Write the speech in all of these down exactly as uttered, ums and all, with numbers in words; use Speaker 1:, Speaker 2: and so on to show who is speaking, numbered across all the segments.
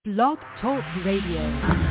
Speaker 1: Blog Talk Radio.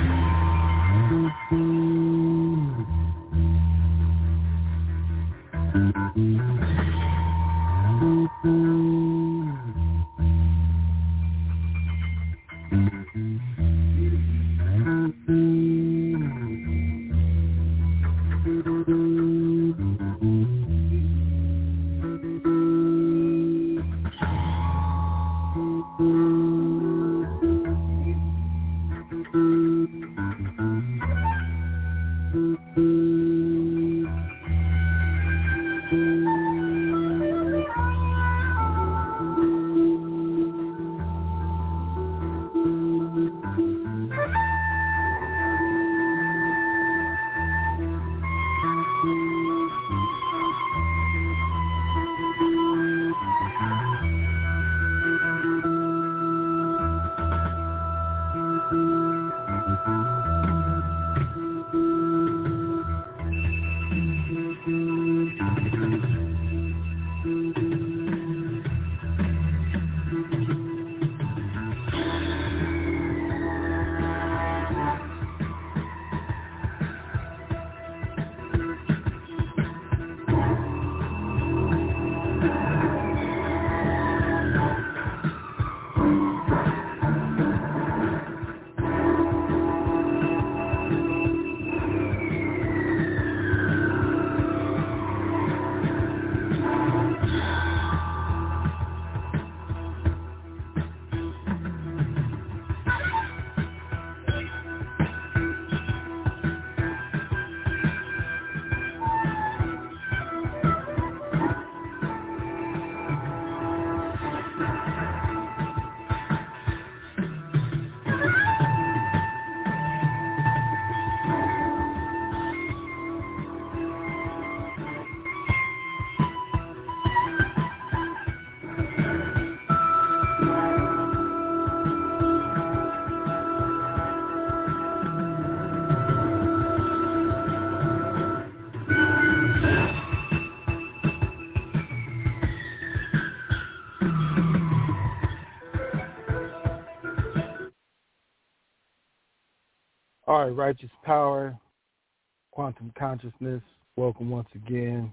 Speaker 2: All right, Righteous Power, Quantum Consciousness, welcome once again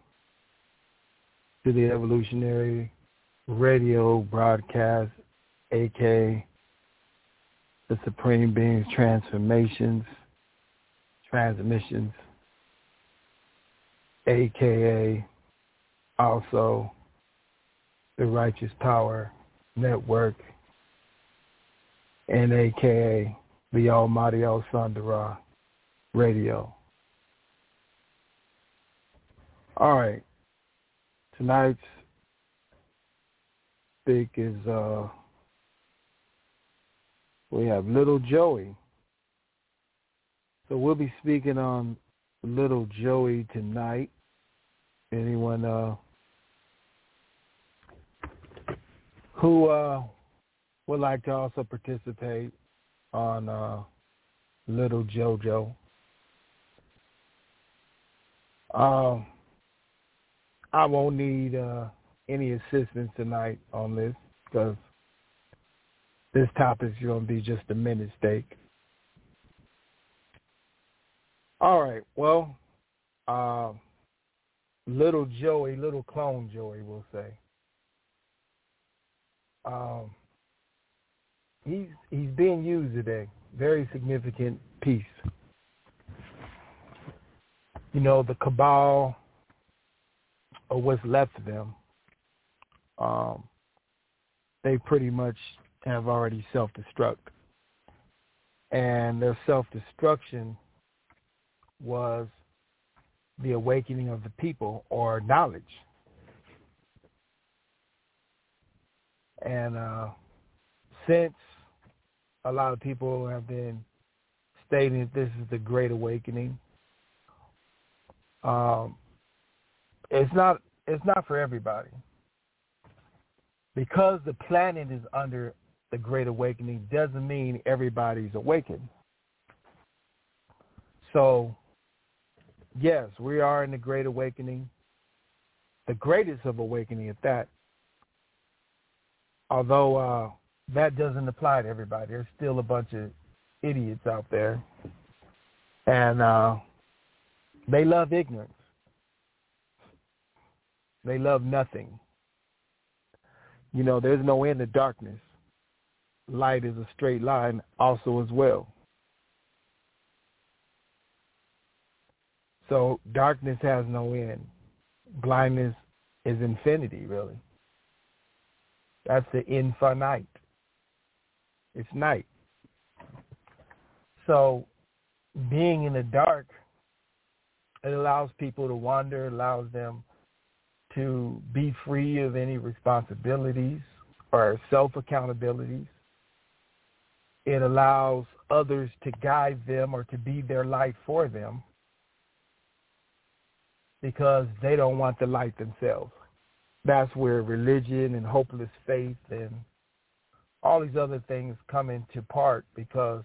Speaker 2: to the Evolutionary Radio broadcast, a k a the Supreme Being's Transformations, Transmissions, a k a also the Righteous Power Network, and a k a the Almighty El Sandara Radio. All right. Tonight's speak is, uh, we have Little Joey. So we'll be speaking on Little Joey tonight. Anyone uh, who uh, would like to also participate on uh, Little JoJo. Um, I won't need uh, any assistance tonight on this because this topic is going to be just a minute stake. All right, well, uh, Little Joey, Little Clone Joey, we'll say. Um, He's he's being used today. Very significant piece. You know, the cabal, or what's left of them, um, they pretty much have already self-destruct. And their self-destruction was the awakening of the people, or knowledge. And uh, since a lot of people have been stating that this is the Great Awakening, Um, it's not it's not for everybody. Because the planet is under the Great Awakening doesn't mean everybody's awakened. So, yes, we are in the Great Awakening, the greatest of awakening at that. Although uh, that doesn't apply to everybody. There's still a bunch of idiots out there, and uh, they love ignorance. They love nothing. You know, there's no end to darkness. Light is a straight line also as well. So darkness has no end. Blindness is infinity, really. That's the infinite. It's night. So being in the dark, it allows people to wander, allows them to be free of any responsibilities or self-accountabilities. It allows others to guide them or to be their light for them because they don't want the light themselves. That's where religion and hopeless faith and all these other things come into part because,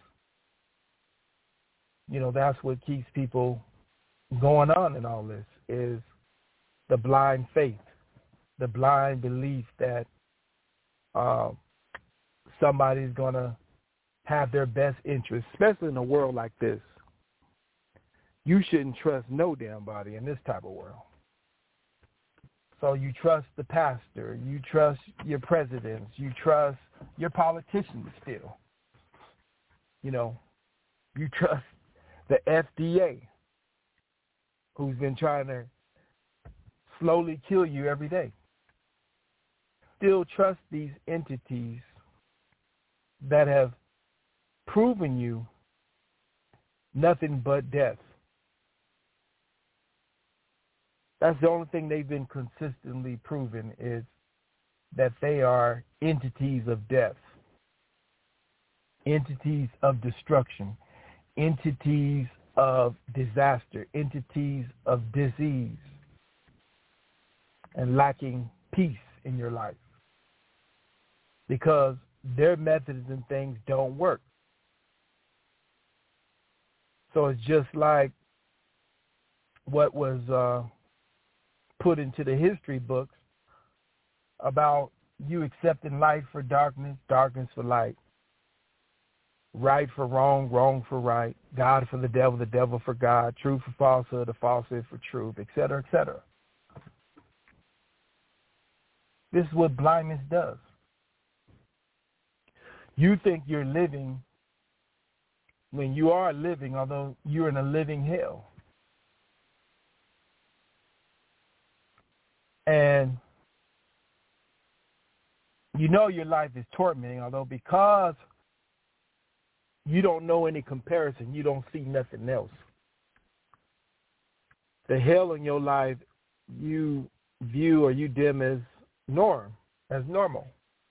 Speaker 2: you know, that's what keeps people going on in all this is the blind faith, the blind belief that uh, somebody's going to have their best interest, especially in a world like this. You shouldn't trust no damn body in this type of world. So you trust the pastor, you trust your presidents, you trust your politicians still. You know, you trust the F D A, who's been trying to slowly kill you every day. Still trust these entities that have proven you nothing but death. That's the only thing they've been consistently proven is that they are entities of death, entities of destruction, entities of disaster, entities of disease, and lacking peace in your life because their methods and things don't work. So it's just like what was uh, put into the history books about you accepting light for darkness, darkness for light, right for wrong, wrong for right, God for the devil, the devil for God, truth for falsehood, the falsehood for truth, et cetera, et cetera. This is what blindness does. You think you're living when you are living, although you're in a living hell. And you know your life is tormenting, although because you don't know any comparison, you don't see nothing else. The hell in your life you view or you dim as norm, as normal.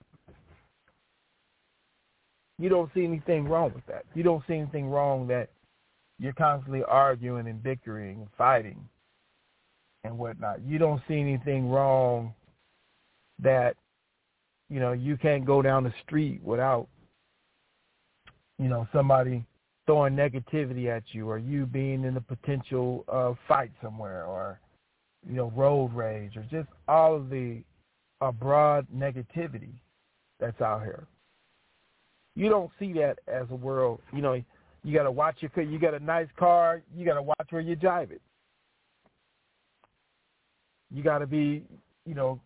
Speaker 2: You don't see anything wrong with that. You don't see anything wrong that you're constantly arguing and bickering and fighting and whatnot. You don't see anything wrong that, you know, you can't go down the street without, you know, somebody throwing negativity at you or you being in a potential uh, fight somewhere or, you know, road rage or just all of the uh, broad negativity that's out here. You don't see that as a world. You know, you got to watch your car. You got a nice car. You got to watch where you drive it. You got to be, you know,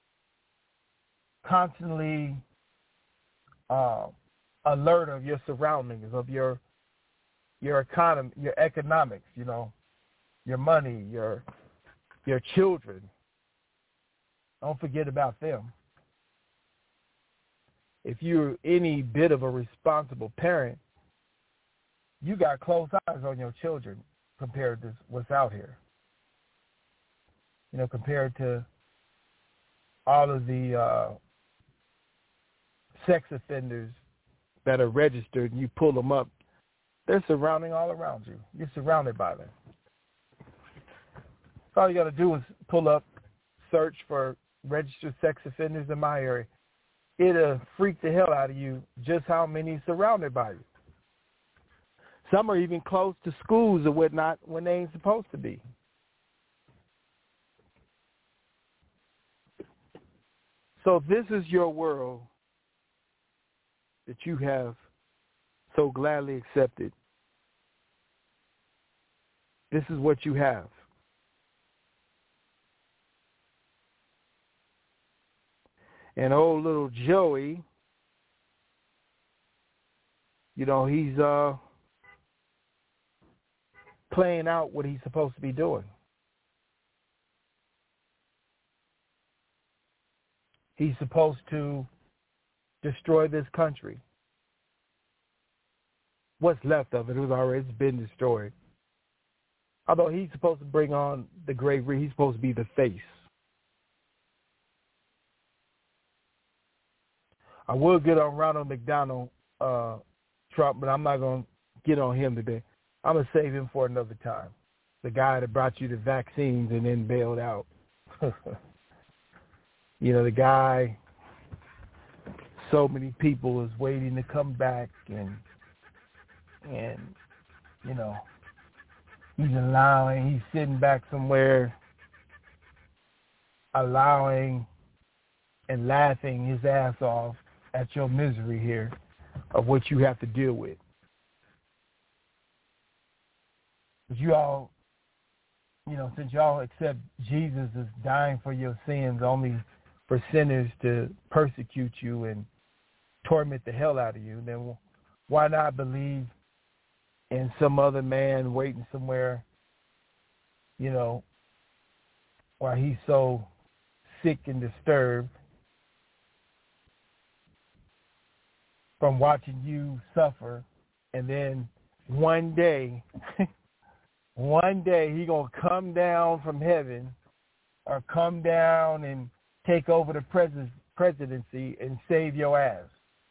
Speaker 2: constantly uh, alert of your surroundings, of your your economy, your economics. You know, your money, your your children. Don't forget about them. If you're any bit of a responsible parent, you got close eyes on your children compared to what's out here. You know, compared to all of the uh, sex offenders that are registered and you pull them up, they're surrounding all around you. You're surrounded by them. So all you got to do is pull up, search for registered sex offenders in my area. It'll freak the hell out of you just how many surrounded by you. Some are even close to schools or whatnot when they ain't supposed to be. So this is your world that you have so gladly accepted. This is what you have. And old little Joey, you know, he's uh, playing out what he's supposed to be doing. He's supposed to destroy this country. What's left of it, it was already been destroyed. Although he's supposed to bring on the great, he's supposed to be the face. I will get on Ronald McDonald uh, Trump, but I'm not going to get on him today. I'm going to save him for another time. The guy that brought you the vaccines and then bailed out. You know, the guy, so many people is waiting to come back, and, and you know, he's allowing, he's sitting back somewhere, allowing and laughing his ass off at your misery here of what you have to deal with. But you all, you know, since y'all accept Jesus as dying for your sins only for sinners to persecute you and torment the hell out of you, then why not believe in some other man waiting somewhere, you know, while he's so sick and disturbed from watching you suffer, and then one day, one day he gonna come down from heaven or come down and take over the pres- presidency and save your ass.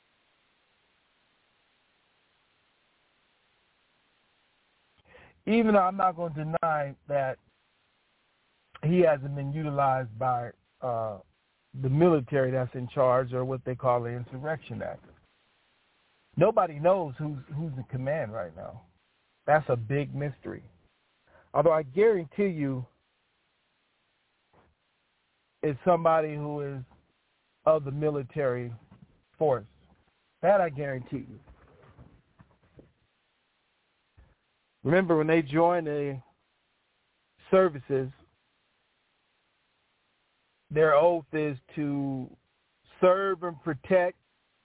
Speaker 2: Even though I'm not going to deny that he hasn't been utilized by uh, the military that's in charge, or what they call the Insurrection Act. Nobody knows who's who's in command right now. That's a big mystery. Although I guarantee you it's somebody who is of the military force. That I guarantee you. Remember, when they join the services, their oath is to serve and protect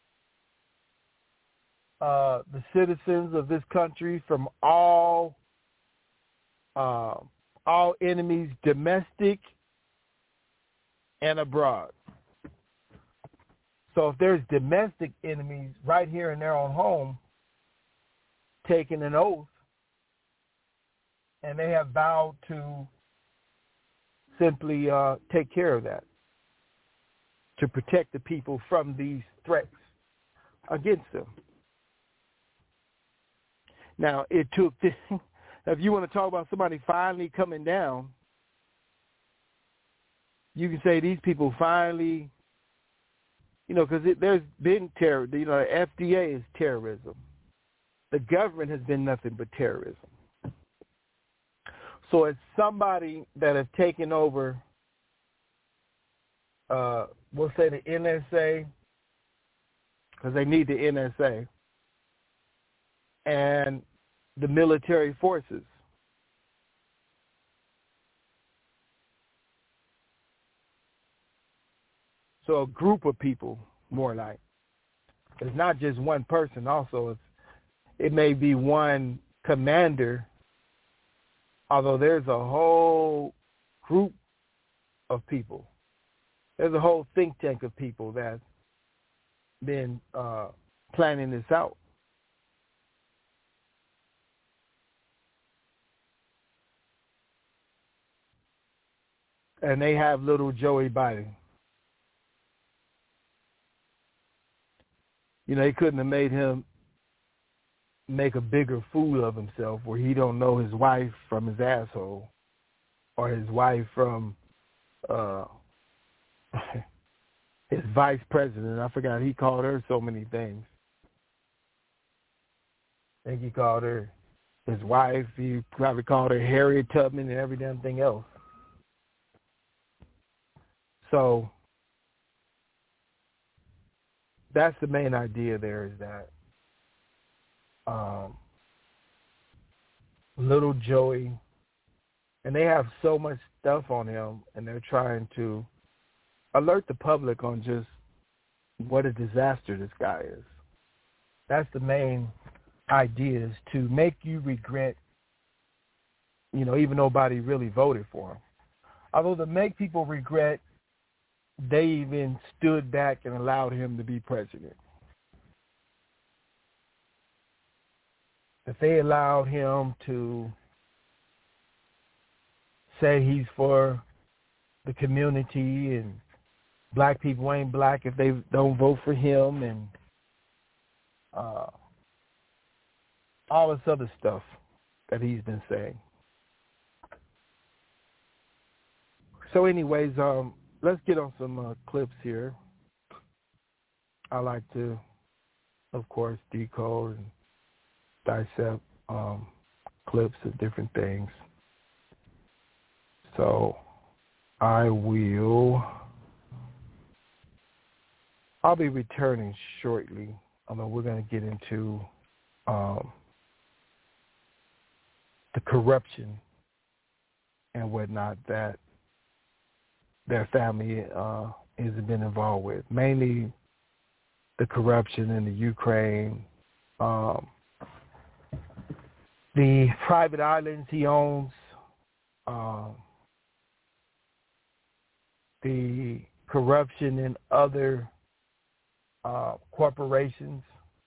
Speaker 2: uh, the citizens of this country from all uh, all enemies, domestic and abroad. So if there's domestic enemies right here in their own home, taking an oath, and they have vowed to simply uh, take care of that, to protect the people from these threats against them. Now, it took, this, if you want to talk about somebody finally coming down, you can say these people finally, you know, because there's been terror. You know, the F D A is terrorism. The government has been nothing but terrorism. So it's somebody that has taken over, uh, we'll say the N S A, because they need the N S A, and the military forces. So a group of people, more like. It's not just one person also. It's, it may be one commander, although there's a whole group of people. There's a whole think tank of people that's been uh, planning this out. And they have little Joey Biden. You know, they couldn't have made him make a bigger fool of himself where he don't know his wife from his asshole, or his wife from uh, his vice president. I forgot, he called her so many things. I think he called her his wife. He probably called her Harriet Tubman and every damn thing else. So that's the main idea there is that um, little Joey, and they have so much stuff on him, and they're trying to alert the public on just what a disaster this guy is. That's the main idea, is to make you regret, you know, even though nobody really voted for him. Although to make people regret they even stood back and allowed him to be president. If they allowed him to say he's for the community and black people ain't black if they don't vote for him, and uh, all this other stuff that he's been saying. So anyways, um, let's get on some uh, clips here. I like to, of course, decode and dissect um, clips of different things. So I will, I'll be returning shortly. Although we're going to get into um, the corruption and whatnot that their family uh, has been involved with, mainly the corruption in the Ukraine, um, the private islands he owns, um, the corruption in other uh, corporations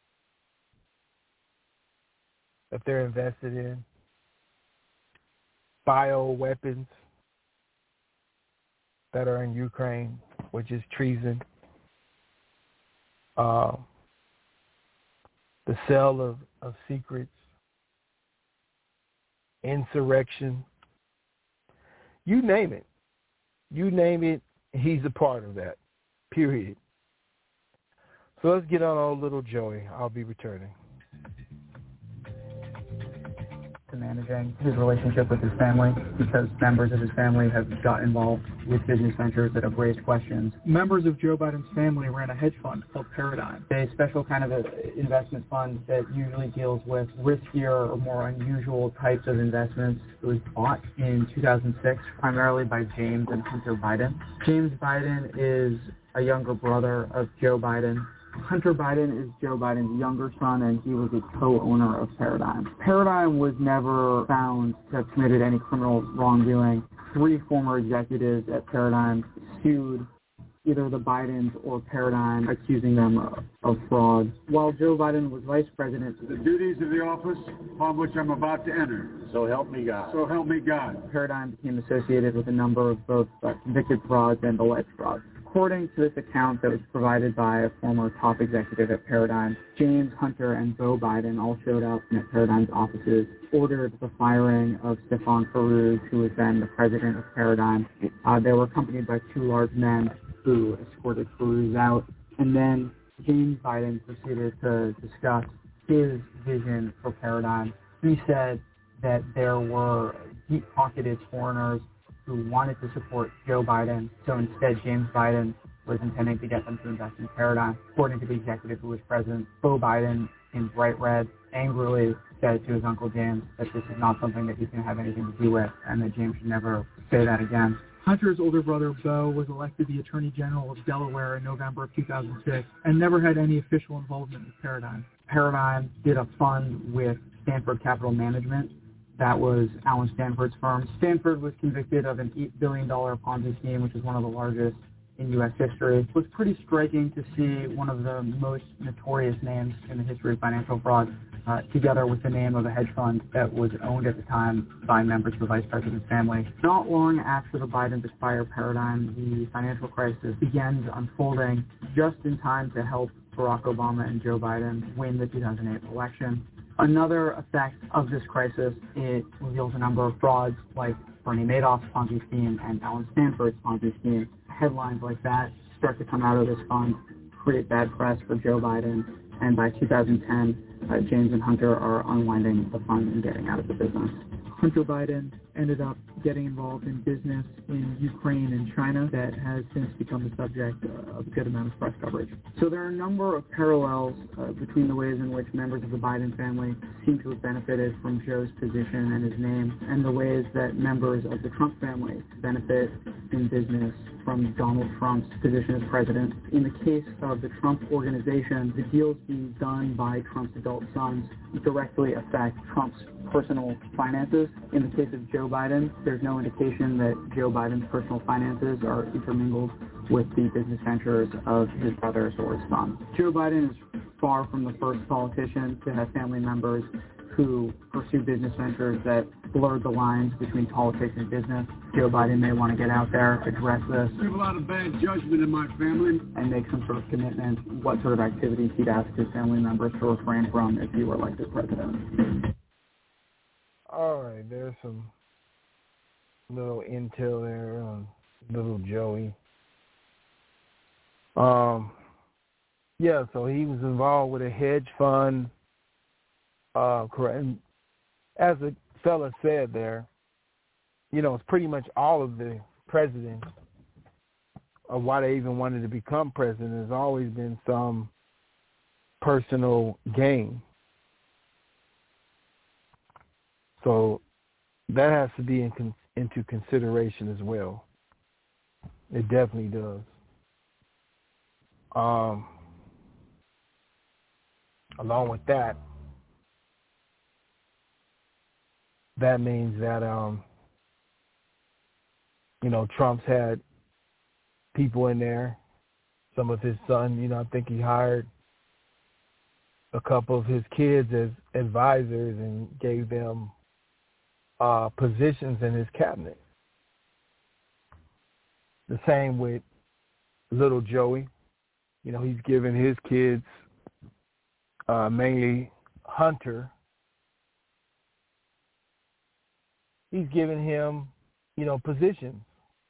Speaker 2: that they're invested in, bioweapons that are in Ukraine, which is treason, uh, the sale of, of secrets, insurrection, you name it. You name it, he's a part of that, period. So let's get on old little Joey. I'll be returning.
Speaker 1: To managing his relationship with his family, because members of his family have got involved with business ventures that have raised questions.
Speaker 3: Members of Joe Biden's family ran a hedge fund called Paradigm.
Speaker 1: A special kind of a investment fund that usually deals with riskier or more unusual types of investments. It was bought in two thousand six primarily by James and Hunter Biden. James Biden is a younger brother of Joe Biden. Hunter Biden is Joe Biden's younger son, and he was a co-owner of Paradigm. Paradigm was never found to have committed any criminal wrongdoing. Three former executives at Paradigm sued either the Bidens or Paradigm, accusing them of, of fraud. While Joe Biden was vice president,
Speaker 4: the duties of the office upon which I'm about to enter.
Speaker 5: So help me God.
Speaker 4: So help me God.
Speaker 1: Paradigm became associated with a number of both uh, convicted frauds and alleged frauds. According to this account that was provided by a former top executive at Paradigm, James, Hunter, and Beau Biden all showed up at Paradigm's offices, ordered the firing of Stefan Farooq, who was then the president of Paradigm. Uh, they were accompanied by two large men who escorted Farooq out. And then James Biden proceeded to discuss his vision for Paradigm. He said that there were deep-pocketed foreigners who wanted to support Joe Biden, so instead James Biden was intending to get them to invest in Paradigm. According to the executive who was present, Beau Biden, in bright red, angrily said to his Uncle James that this is not something that he's going to have anything to do with, and that James should never say that again.
Speaker 3: Hunter's older brother, Beau, was elected the Attorney General of Delaware in November of two thousand six and never had any official involvement with Paradigm.
Speaker 1: Paradigm did a fund with Stanford Capital Management. That was Alan Stanford's firm. Stanford was convicted of an eight billion dollars Ponzi scheme, which is one of the largest in U S history. It was pretty striking to see one of the most notorious names in the history of financial fraud uh, together with the name of a hedge fund that was owned at the time by members of the vice president's family. Not long after the Biden acquired Paradigm, the financial crisis begins unfolding just in time to help Barack Obama and Joe Biden win the two thousand eight election. Another effect of this crisis, it reveals a number of frauds like Bernie Madoff's Ponzi scheme and Alan Stanford's Ponzi scheme. Headlines like that start to come out of this fund, create bad press for Joe Biden, and by two thousand ten, uh, James and Hunter are unwinding the fund and getting out of the business. Hunter Biden ended up getting involved in business in Ukraine and China that has since become the subject of a good amount of press coverage. So there are a number of parallels uh, between the ways in which members of the Biden family seem to have benefited from Joe's position and his name, and the ways that members of the Trump family benefit in business from Donald Trump's position as president. In the case of the Trump organization, the deals being done by Trump's adult sons directly affect Trump's personal finances. In the case of Joe Biden, there's no indication that Joe Biden's personal finances are intermingled with the business ventures of his brothers or his son. Joe Biden is far from the first politician to have family members who pursue business ventures that blur the lines between politics and business. Joe Biden may want to get out there, address this.
Speaker 4: I have a lot of bad judgment in my family.
Speaker 1: And make some sort of commitment what sort of activities he'd ask his family members to refrain from if he were elected president.
Speaker 2: All right, there's some little intel there on little Joey. Um, yeah, so he was involved with a hedge fund. Uh, correct. And as the fella said there, you know, it's pretty much all of the presidents of why they even wanted to become president has always been some personal gain. So that has to be in con- into consideration as well. It definitely does. Um, along with that, that means that, um, you know, Trump's had people in there, some of his son, you know, I think he hired a couple of his kids as advisors and gave them uh, positions in his cabinet. The same with little Joey. You know, he's given his kids, uh, mainly Hunter, he's given him, you know, positions.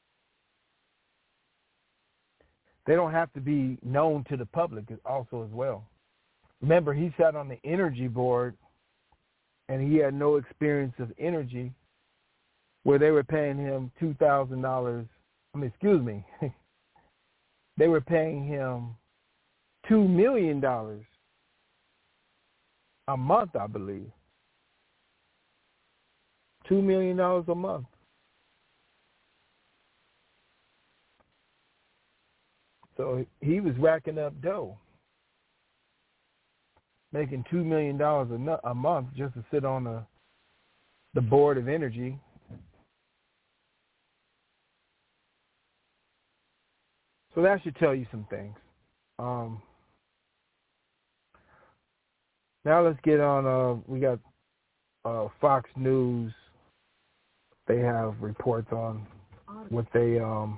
Speaker 2: They don't have to be known to the public also as well. Remember, he sat on the energy board, and he had no experience of energy, where they were paying him two thousand dollars. I mean, excuse me. They were paying him two million dollars a month, I believe. two million dollars a month. So he was racking up dough, making two million dollars a, no- a month just to sit on the, the board of energy. So that should tell you some things. Um, now let's get on, uh, we got uh, Fox News. They have reports on what they um,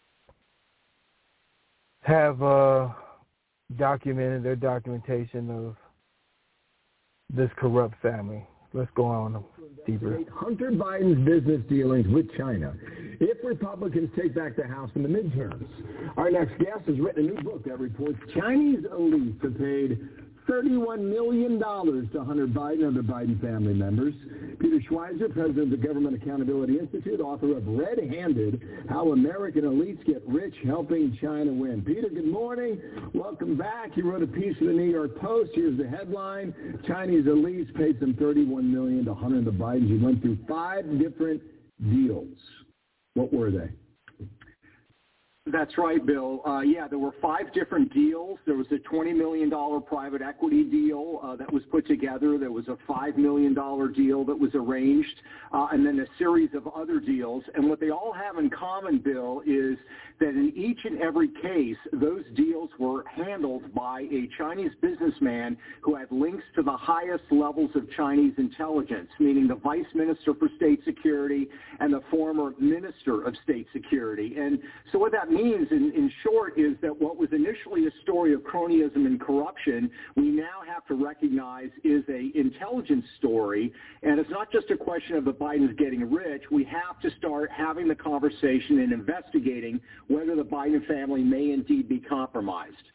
Speaker 2: have uh, documented, their documentation of this corrupt family. Let's go on deeper.
Speaker 5: Hunter Biden's business dealings with China if Republicans take back the House in the midterms. Our next guest has written a new book that reports Chinese elites have paid thirty-one million dollars to Hunter Biden and other Biden family members. Peter Schweizer, president of the Government Accountability Institute, author of Red-Handed, How American Elites Get Rich Helping China Win. Peter, good morning. Welcome back. You wrote a piece for the New York Post. Here's the headline. Chinese elites paid some thirty-one million dollars to Hunter and the Bidens. You went through five different deals. What were they?
Speaker 6: That's right, Bill. Uh, yeah, there were five different deals. There was a twenty million dollars private equity deal uh, that was put together. There was a five million dollars deal that was arranged, uh, and then a series of other deals. And what they all have in common, Bill, is that in each and every case, those deals were handled by a Chinese businessman who had links to the highest levels of Chinese intelligence, meaning the Vice Minister for State Security and the former Minister of State Security. And so what that means, in, in short, is that what was initially a story of cronyism and corruption, we now have to recognize is a intelligence story. And it's not just a question of the Bidens getting rich. We have to start having the conversation and investigating whether the Biden family may indeed be compromised.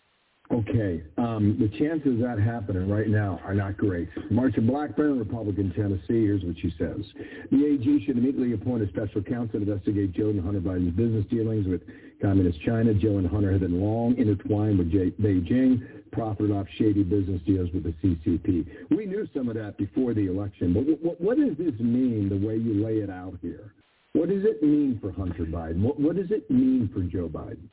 Speaker 5: Okay, um, the chances of that happening right now are not great. Marsha Blackburn, Republican, Tennessee, here's what she says. The A G should immediately appoint a special counsel to investigate Joe and Hunter Biden's business dealings with Communist China. Joe and Hunter have been long intertwined with J- Beijing, profited off shady business deals with the C C P. We knew some of that before the election, but w- w- what does this mean, the way you lay it out here? What does it mean for Hunter Biden? What, what does it mean for Joe Biden?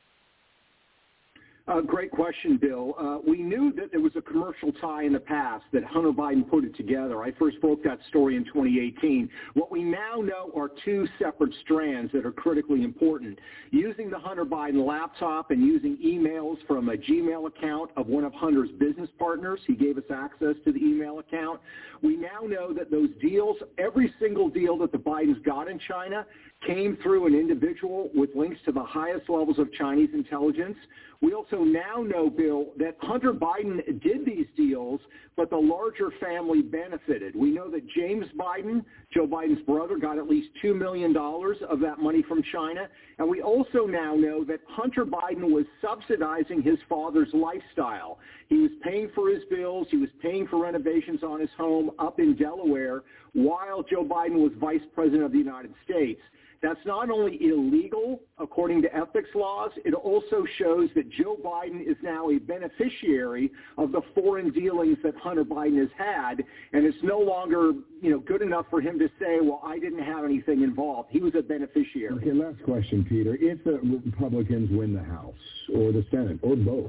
Speaker 6: Uh, great question, Bill. Uh, we knew that there was a commercial tie in the past, that Hunter Biden put it together. I first broke that story in twenty eighteen. What we now know are two separate strands that are critically important. Using the Hunter Biden laptop and using emails from a Gmail account of one of Hunter's business partners, he gave us access to the email account. We now know that those deals, every single deal that the Bidens got in China, came through an individual with links to the highest levels of Chinese intelligence. We also now know, Bill, that Hunter Biden did these deals, but the larger family benefited. We know that James Biden, Joe Biden's brother, got at least two million dollars of that money from China. And we also now know that Hunter Biden was subsidizing his father's lifestyle. He was paying for his bills. He was paying for renovations on his home up in Delaware while Joe Biden was vice president of the United States. That's not only illegal, according to ethics laws, it also shows that Joe Biden is now a beneficiary of the foreign dealings that Hunter Biden has had, and it's no longer, you know, good enough for him to say, well, I didn't have anything involved. He was a beneficiary.
Speaker 5: Okay, last question, Peter. If the Republicans win the House or the Senate or both,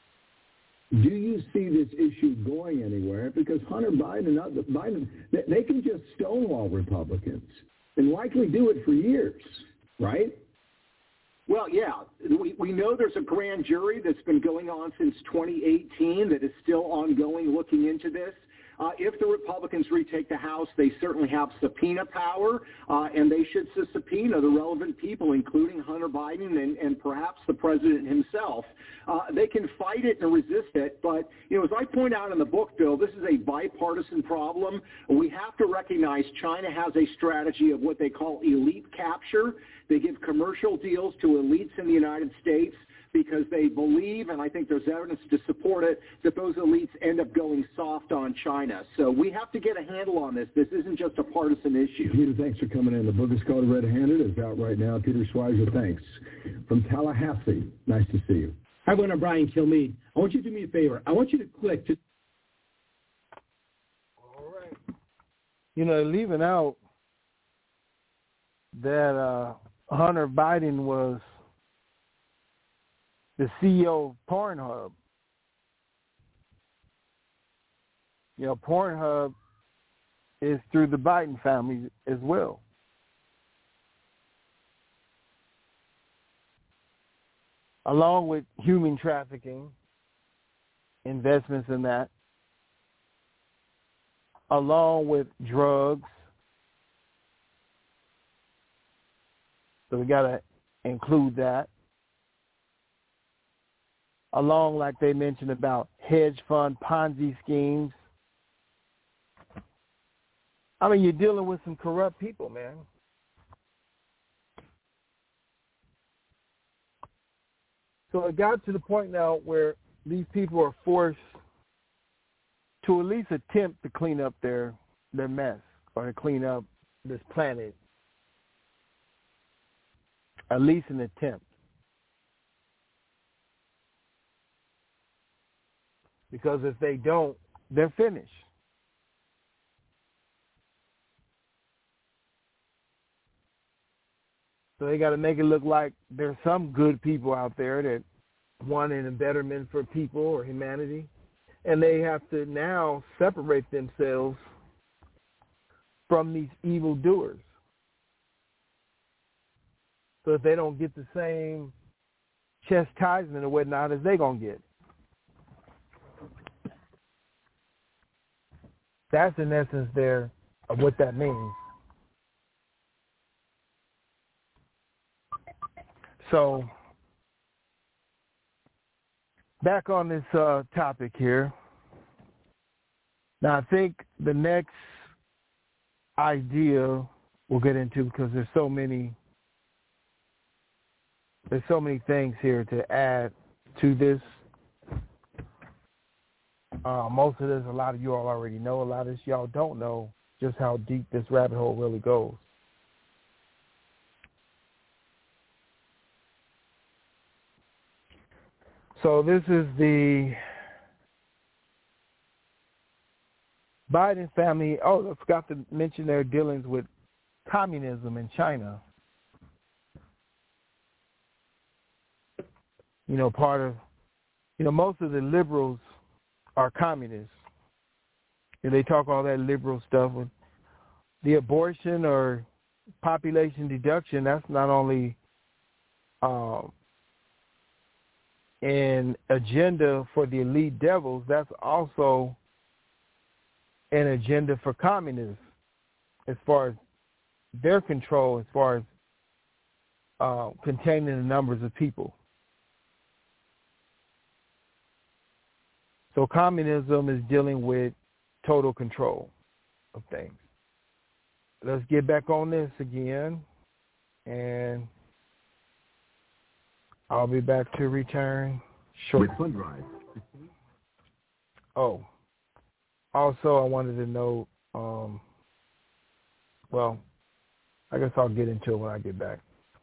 Speaker 5: do you see this issue going anywhere? Because Hunter Biden and other, Biden, they can just stonewall Republicans and likely do it for years, right?
Speaker 6: Well, yeah. We, we know there's a grand jury that's been going on since twenty eighteen that is still ongoing looking into this. Uh, if the Republicans retake the House, they certainly have subpoena power, uh, and they should subpoena the relevant people, including Hunter Biden and, and perhaps the president himself. Uh, they can fight it and resist it, but, you know, as I point out in the book, Bill, this is a bipartisan problem. We have to recognize China has a strategy of what they call elite capture. They give commercial deals to elites in the United States because they believe, and I think there's evidence to support it, that those elites end up going soft on China. So we have to get a handle on this. This isn't just a partisan issue.
Speaker 5: Peter, thanks for coming in. The book is called Red-Handed. It's out right now. Peter Schweizer, thanks. From Tallahassee, nice to see you.
Speaker 7: Hi, Governor Brian Kilmeade. I want you to do me a favor. I want you to click to...
Speaker 2: All right. You know, leaving out that uh, Hunter Biden was the C E O of Pornhub. You know, Pornhub is through the Biden family as well. Along with human trafficking, investments in that, along with drugs. So we got to include that. Along, like they mentioned, about hedge fund Ponzi schemes. I mean, you're dealing with some corrupt people, man. So it got to the point now where these people are forced to at least attempt to clean up their, their mess or to clean up this planet. At least an attempt. Because if they don't, they're finished. So they got to make it look like there's some good people out there that want a betterment for people or humanity. And they have to now separate themselves from these evildoers. So if they don't get the same chastisement or whatnot as they're going to get. That's in essence there of what that means. So back on this uh, topic here. Now I think the next idea we'll get into, because there's so many there's so many things here to add to this. Uh, most of this, a lot of you all already know. A lot of this y'all don't know just how deep this rabbit hole really goes. So this is the Biden family. Oh, I forgot to mention their dealings with communism in China. You know, part of, you know, most of the liberals are communists. And they talk all that liberal stuff with the abortion or population deduction. That's not only um, an agenda for the elite devils, that's also an agenda for communists as far as their control, as far as uh, containing the numbers of people. So communism is dealing with total control of things. Let's get back on this again, and I'll be back to return shortly.
Speaker 5: With FundRive.
Speaker 2: Oh, also I wanted to know, um, well, I guess I'll get into it when I get back.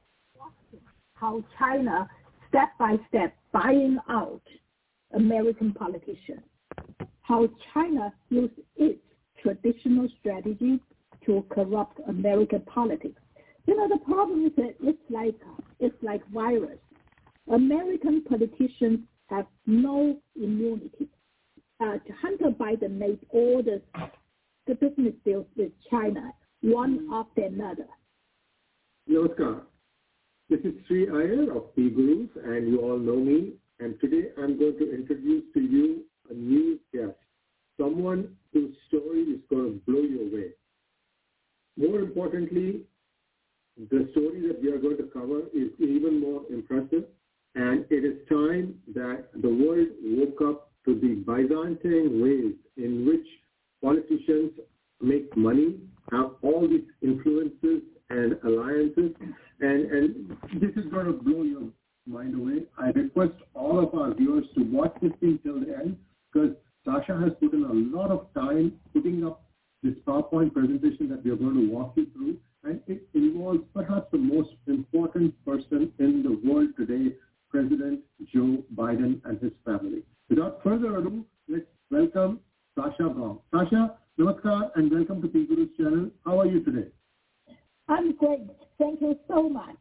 Speaker 8: How China, step by step, buying out American politicians. How China used its traditional strategy to corrupt American politics. You know, the problem is that it's like it's like virus. American politicians have no immunity. Uh, Hunter Biden made all the, the business deals with China, one after another.
Speaker 9: Namaskar. This is Sri Iyer of P Gurus, and you all know me. And today I'm going to introduce to you a new guest, someone whose story is going to blow you away. More importantly, the story that we are going to cover is even more impressive, and it is time that the world woke up to the Byzantine ways in which politicians make money, have all these influences and alliances, and, and this is going to blow your mind away. I request all of our viewers to watch this thing till the end, because Sasha has put in a lot of time putting up this PowerPoint presentation that we are going to walk you through, and it involves perhaps the most important person in the world today, President Joe Biden and his family. Without further ado, let's welcome Sasha Gong. Sasha, namaskar and welcome to P Guru's channel. How are you today?
Speaker 8: I'm great. Thank you so much.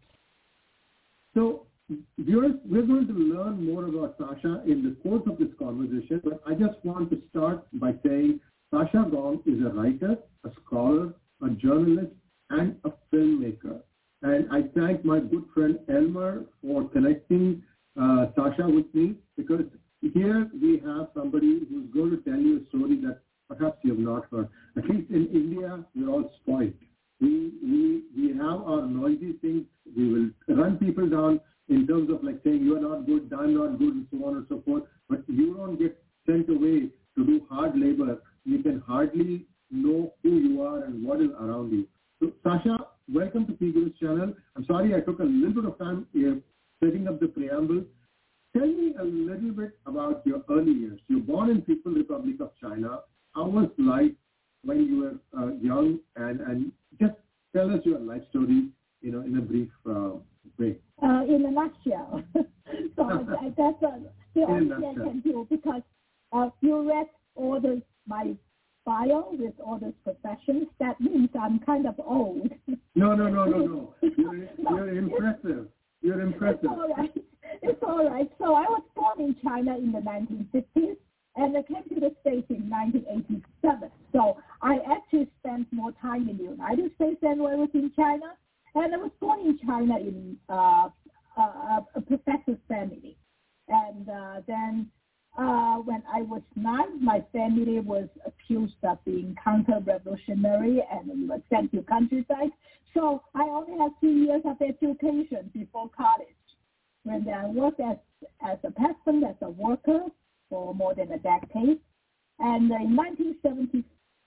Speaker 9: So, viewers, we're going to learn more about Sasha in the course of this conversation, but I just want to start by saying Sasha Gong is a writer, a scholar, a journalist, and a filmmaker. And I thank my good friend Elmer for connecting uh, Sasha with me, because here we have somebody who's going to tell you a story that perhaps you have not heard. At least in India, we're all spoiled. We, we, we have our noisy things. We will run people down in terms of like saying, you are not good, I'm not good, and so on and so forth. But you don't get sent away to do hard labor. You can hardly know who you are and what is around you. So, Sasha, welcome to P Guru's channel. I'm sorry I took a little bit of time here setting up the preamble. Tell me a little bit about your early years. You're born in People's Republic of China. How was life when you were uh, young? And, and just tell us your life story, you know, in a brief uh, way.
Speaker 8: Uh, in a nutshell. So I, that's uh, the only thing I can do, because uh, you read all the, my bio with all those professions. That means I'm kind of old.
Speaker 9: No, no, no, no, no. You're, you're impressive. You're impressive.
Speaker 8: It's all right. It's all right. So I was born in China in the nineteen fifties, and I came to the States in nineteen eighty-seven. So I actually spent more time in the United States than when I was in China. And I was born in China in uh, uh, a professor's family. And uh, then uh, when I was nine, my family was accused of being counter-revolutionary, and we were sent to countryside. So I only had two years of education before college. When I worked as, as a peasant, as a worker for more than a decade. And in nineteen seventy,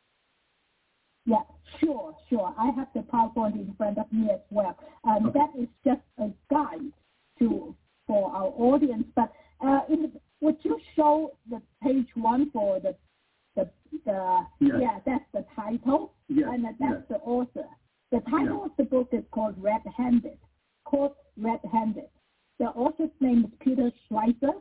Speaker 8: yeah, sure, sure. I have the PowerPoint in front of me as well. Um, okay. That is just a guide to for our audience. But uh, in would you show the page one for the the the
Speaker 9: yes.
Speaker 8: yeah, that's the title,
Speaker 9: yes.
Speaker 8: and that's
Speaker 9: yes.
Speaker 8: the author. The title
Speaker 9: yeah.
Speaker 8: of the book is called Red-Handed. Called Red-Handed. The author's name is Peter Schweizer.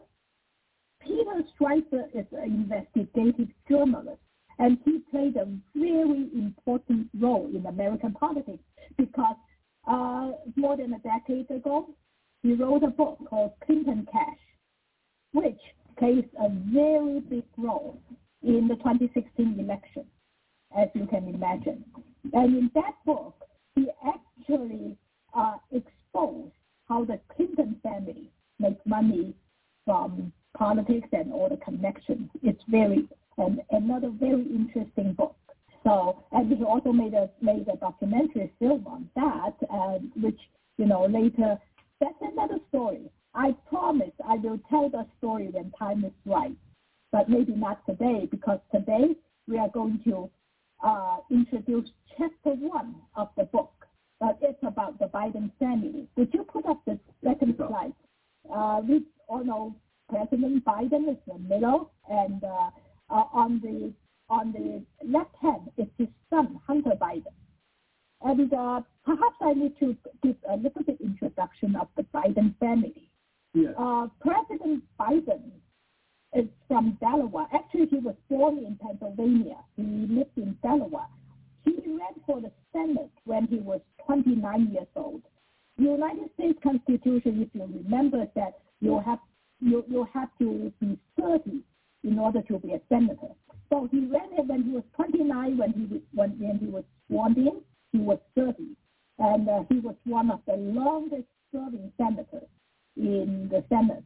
Speaker 8: Peter Schweizer is an investigative journalist, and he played a very important role in American politics because uh, more than a decade ago, he wrote a book called Clinton Cash, which plays a very big role in the twenty sixteen election, as you can imagine. And in that book, he actually uh, exposed how the Clinton family makes money from politics and all the connections. It's very and another very interesting book. So, and he also made a made a documentary film on that, uh, which you know later. That's another story. I promise I will tell the story when time is right, but maybe not today because today we are going to uh, introduce chapter one of the book. But it's about the Biden family. Would you put up the second slide? Uh, we all know President Biden is in the middle, and uh, uh, on the on the left hand is his son Hunter Biden. And uh, perhaps I need to give a little bit introduction of the Biden family.
Speaker 9: Yes.
Speaker 8: Uh, President Biden is from Delaware. Actually, he was born in Pennsylvania. He lived in Delaware. He ran for the Senate when he was twenty-nine years old. The United States Constitution, if you remember that you have you, you have to be thirty in order to be a senator. So he ran it when he was twenty-nine. When he when, when he was sworn in, he was thirty, and uh, he was one of the longest serving senators in the Senate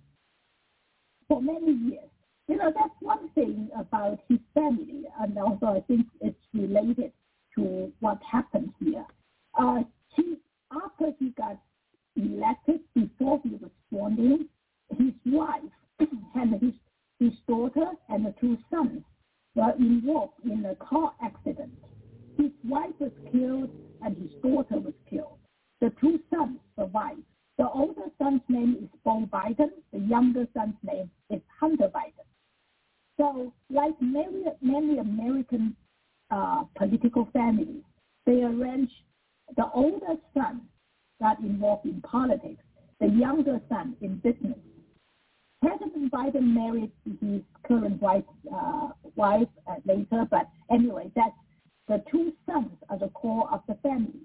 Speaker 8: for many years. You know, that's one thing about his family, and also I think it's related to what happened here. Uh, he, after he got elected, before he was sworn in, his wife and his, his daughter and the two sons were involved in a car accident. His wife was killed and his daughter was killed. The two sons survived. The older son's name is Beau Biden. The younger son's name is Hunter Biden. So, like many, many American uh, political families, they arranged the older son got involved in politics, the younger son in business. President Biden married his current wife, uh, wife uh, later, but anyway, that's the two sons are the core of the family.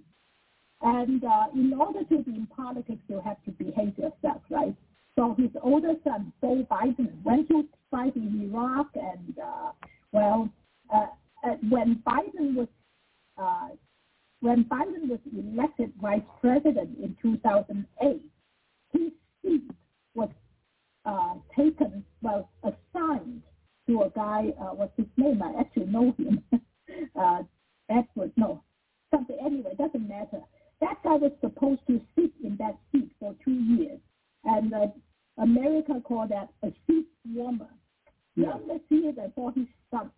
Speaker 8: And uh, in order to be in politics, you have to behave yourself, right? So his older son, Beau Biden, went to fight in Iraq, and uh, well, uh, uh, when Biden was uh, when Biden was elected vice president in two thousand eight, his seat was uh, taken, well, assigned to a guy. Uh, what's his name? I actually know him. uh, Edward, no, something. Anyway, doesn't matter. That guy was supposed to sit in that seat for two years, and uh, America called that a seat warmer.
Speaker 9: Yeah.
Speaker 8: One year for his son.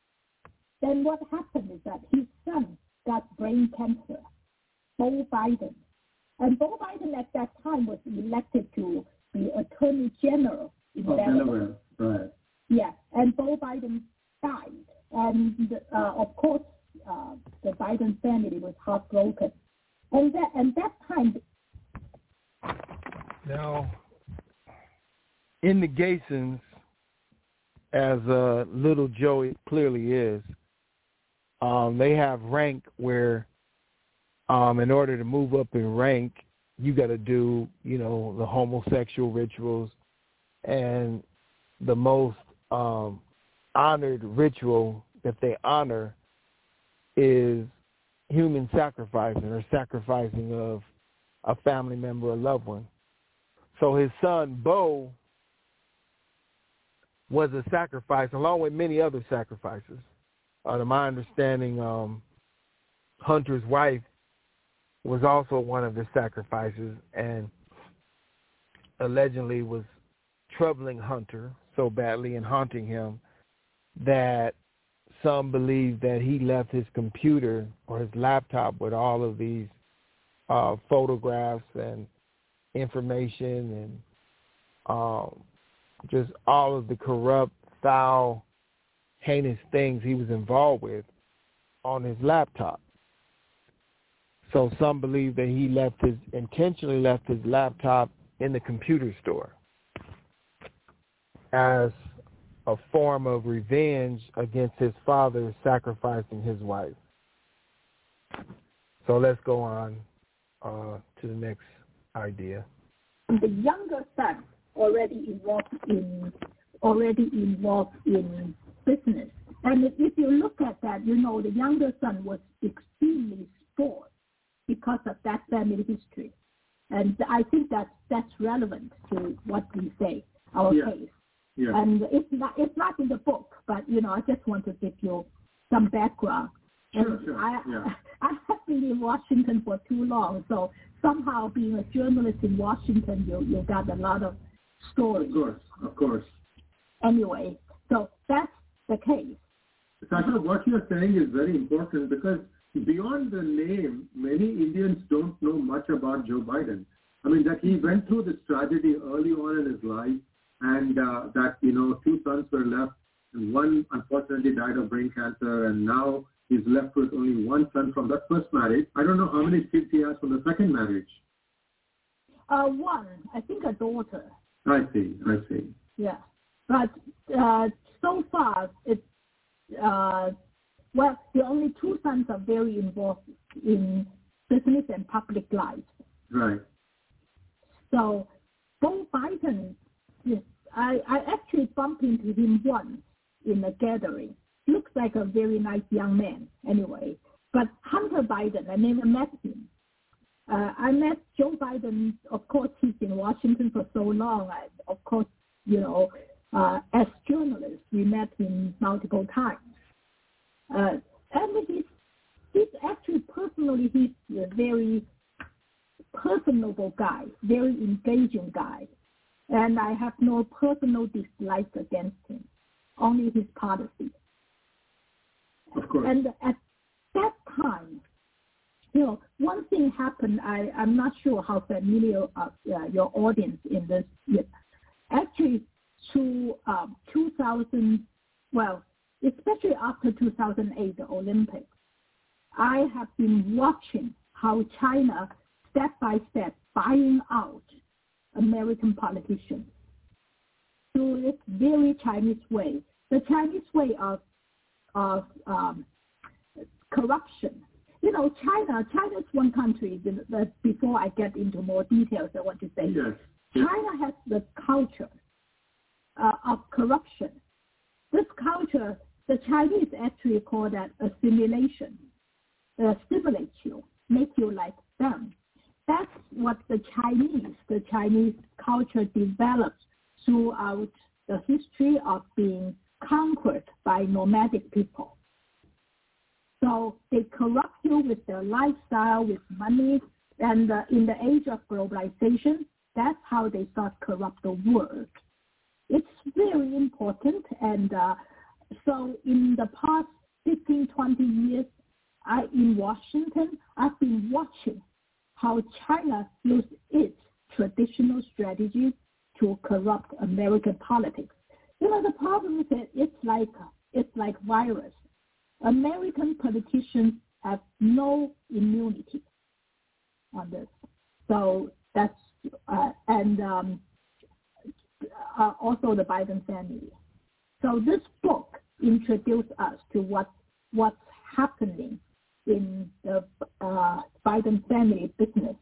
Speaker 8: Then what happened is that his son got brain cancer, Beau Biden. And Beau Biden at that time was elected to be Attorney General in
Speaker 9: oh,
Speaker 8: Delaware.
Speaker 9: Delaware. Right.
Speaker 8: Yeah, and Beau Biden died. And, uh, of course, uh, the Biden family was heartbroken. And that, and that time...
Speaker 2: Now, in the Gasons, as uh, little Joey clearly is, um, they have rank where um, in order to move up in rank, you got to do, you know, the homosexual rituals. And the most um, honored ritual that they honor is human sacrificing or sacrificing of a family member or loved one. So his son, Beau, was a sacrifice, along with many other sacrifices. Uh, to my understanding, um, Hunter's wife was also one of the sacrifices and allegedly was troubling Hunter so badly and haunting him that some believe that he left his computer or his laptop with all of these uh, photographs and information and um, just all of the corrupt, foul, heinous things he was involved with on his laptop. So some believe that he left his intentionally left his laptop in the computer store as a form of revenge against his father sacrificing his wife. So let's go on uh, to the next idea.
Speaker 8: The younger son already involved in already involved in business, and if you look at that, you know the younger son was extremely spoiled because of that family history, and I think that that's relevant to what we say our
Speaker 9: yeah.
Speaker 8: case.
Speaker 9: Yeah.
Speaker 8: And it's not it's not in the book, but you know I just want to give you some background.
Speaker 9: Sure,
Speaker 8: and
Speaker 9: sure.
Speaker 8: I
Speaker 9: Yeah.
Speaker 8: I have been in Washington for too long, so somehow being a journalist in Washington, you you got a lot of stories.
Speaker 9: Of course, of course.
Speaker 8: Anyway, so that's the case.
Speaker 9: Sasha, what you're saying is very important because beyond the name, many Indians don't know much about Joe Biden. I mean, that he went through this tragedy early on in his life, and uh, that, you know, two sons were left, and one unfortunately died of brain cancer, and now he's left with only one son from that first marriage. I don't know how many kids he has from the second marriage.
Speaker 8: Uh, one, I think a daughter.
Speaker 9: I see, I see.
Speaker 8: Yeah, but uh, so far it's uh, well, the only two sons are very involved in business and public life.
Speaker 9: Right.
Speaker 8: So, Joe Biden, yes, I, I actually bumped into him once in a gathering. Looks like a very nice young man, anyway. But Hunter Biden, I never met him. Uh, I met Joe Biden, of course, he's in Washington for so long. I, of course, you know, uh, as journalists, we met him multiple times. Uh, and he's, he's actually personally, he's a very personable guy, very engaging guy. And I have no personal dislike against him, only his policy.
Speaker 9: Of course.
Speaker 8: And at that time, you know, one thing happened, I, I'm not sure how familiar uh, uh, your audience in this is. Actually, to um, two thousand, well, especially after two thousand eight, the Olympics, I have been watching how China, step by step, buying out American politicians through its very Chinese way. The Chinese way of of um, corruption. You know, China, China is one country, that before I get into more details, I want to say,
Speaker 9: yes.
Speaker 8: China has the culture uh, of corruption. This culture, the Chinese actually call that assimilation. They assimilate you, make you like them. That's what the Chinese, the Chinese culture develops throughout the history of being conquered by nomadic people. So they corrupt you with their lifestyle, with money, and uh, in the age of globalization, that's how they start corrupt the world. It's very important, and uh, so in the past fifteen, twenty years, I, in Washington, I've been watching how China used its traditional strategies to corrupt American politics. You know, the problem is that it's like it's like virus. American politicians have no immunity on this. So that's uh, and um, uh, also the Biden family. So this book introduced us to what what's happening in the uh, Biden family business.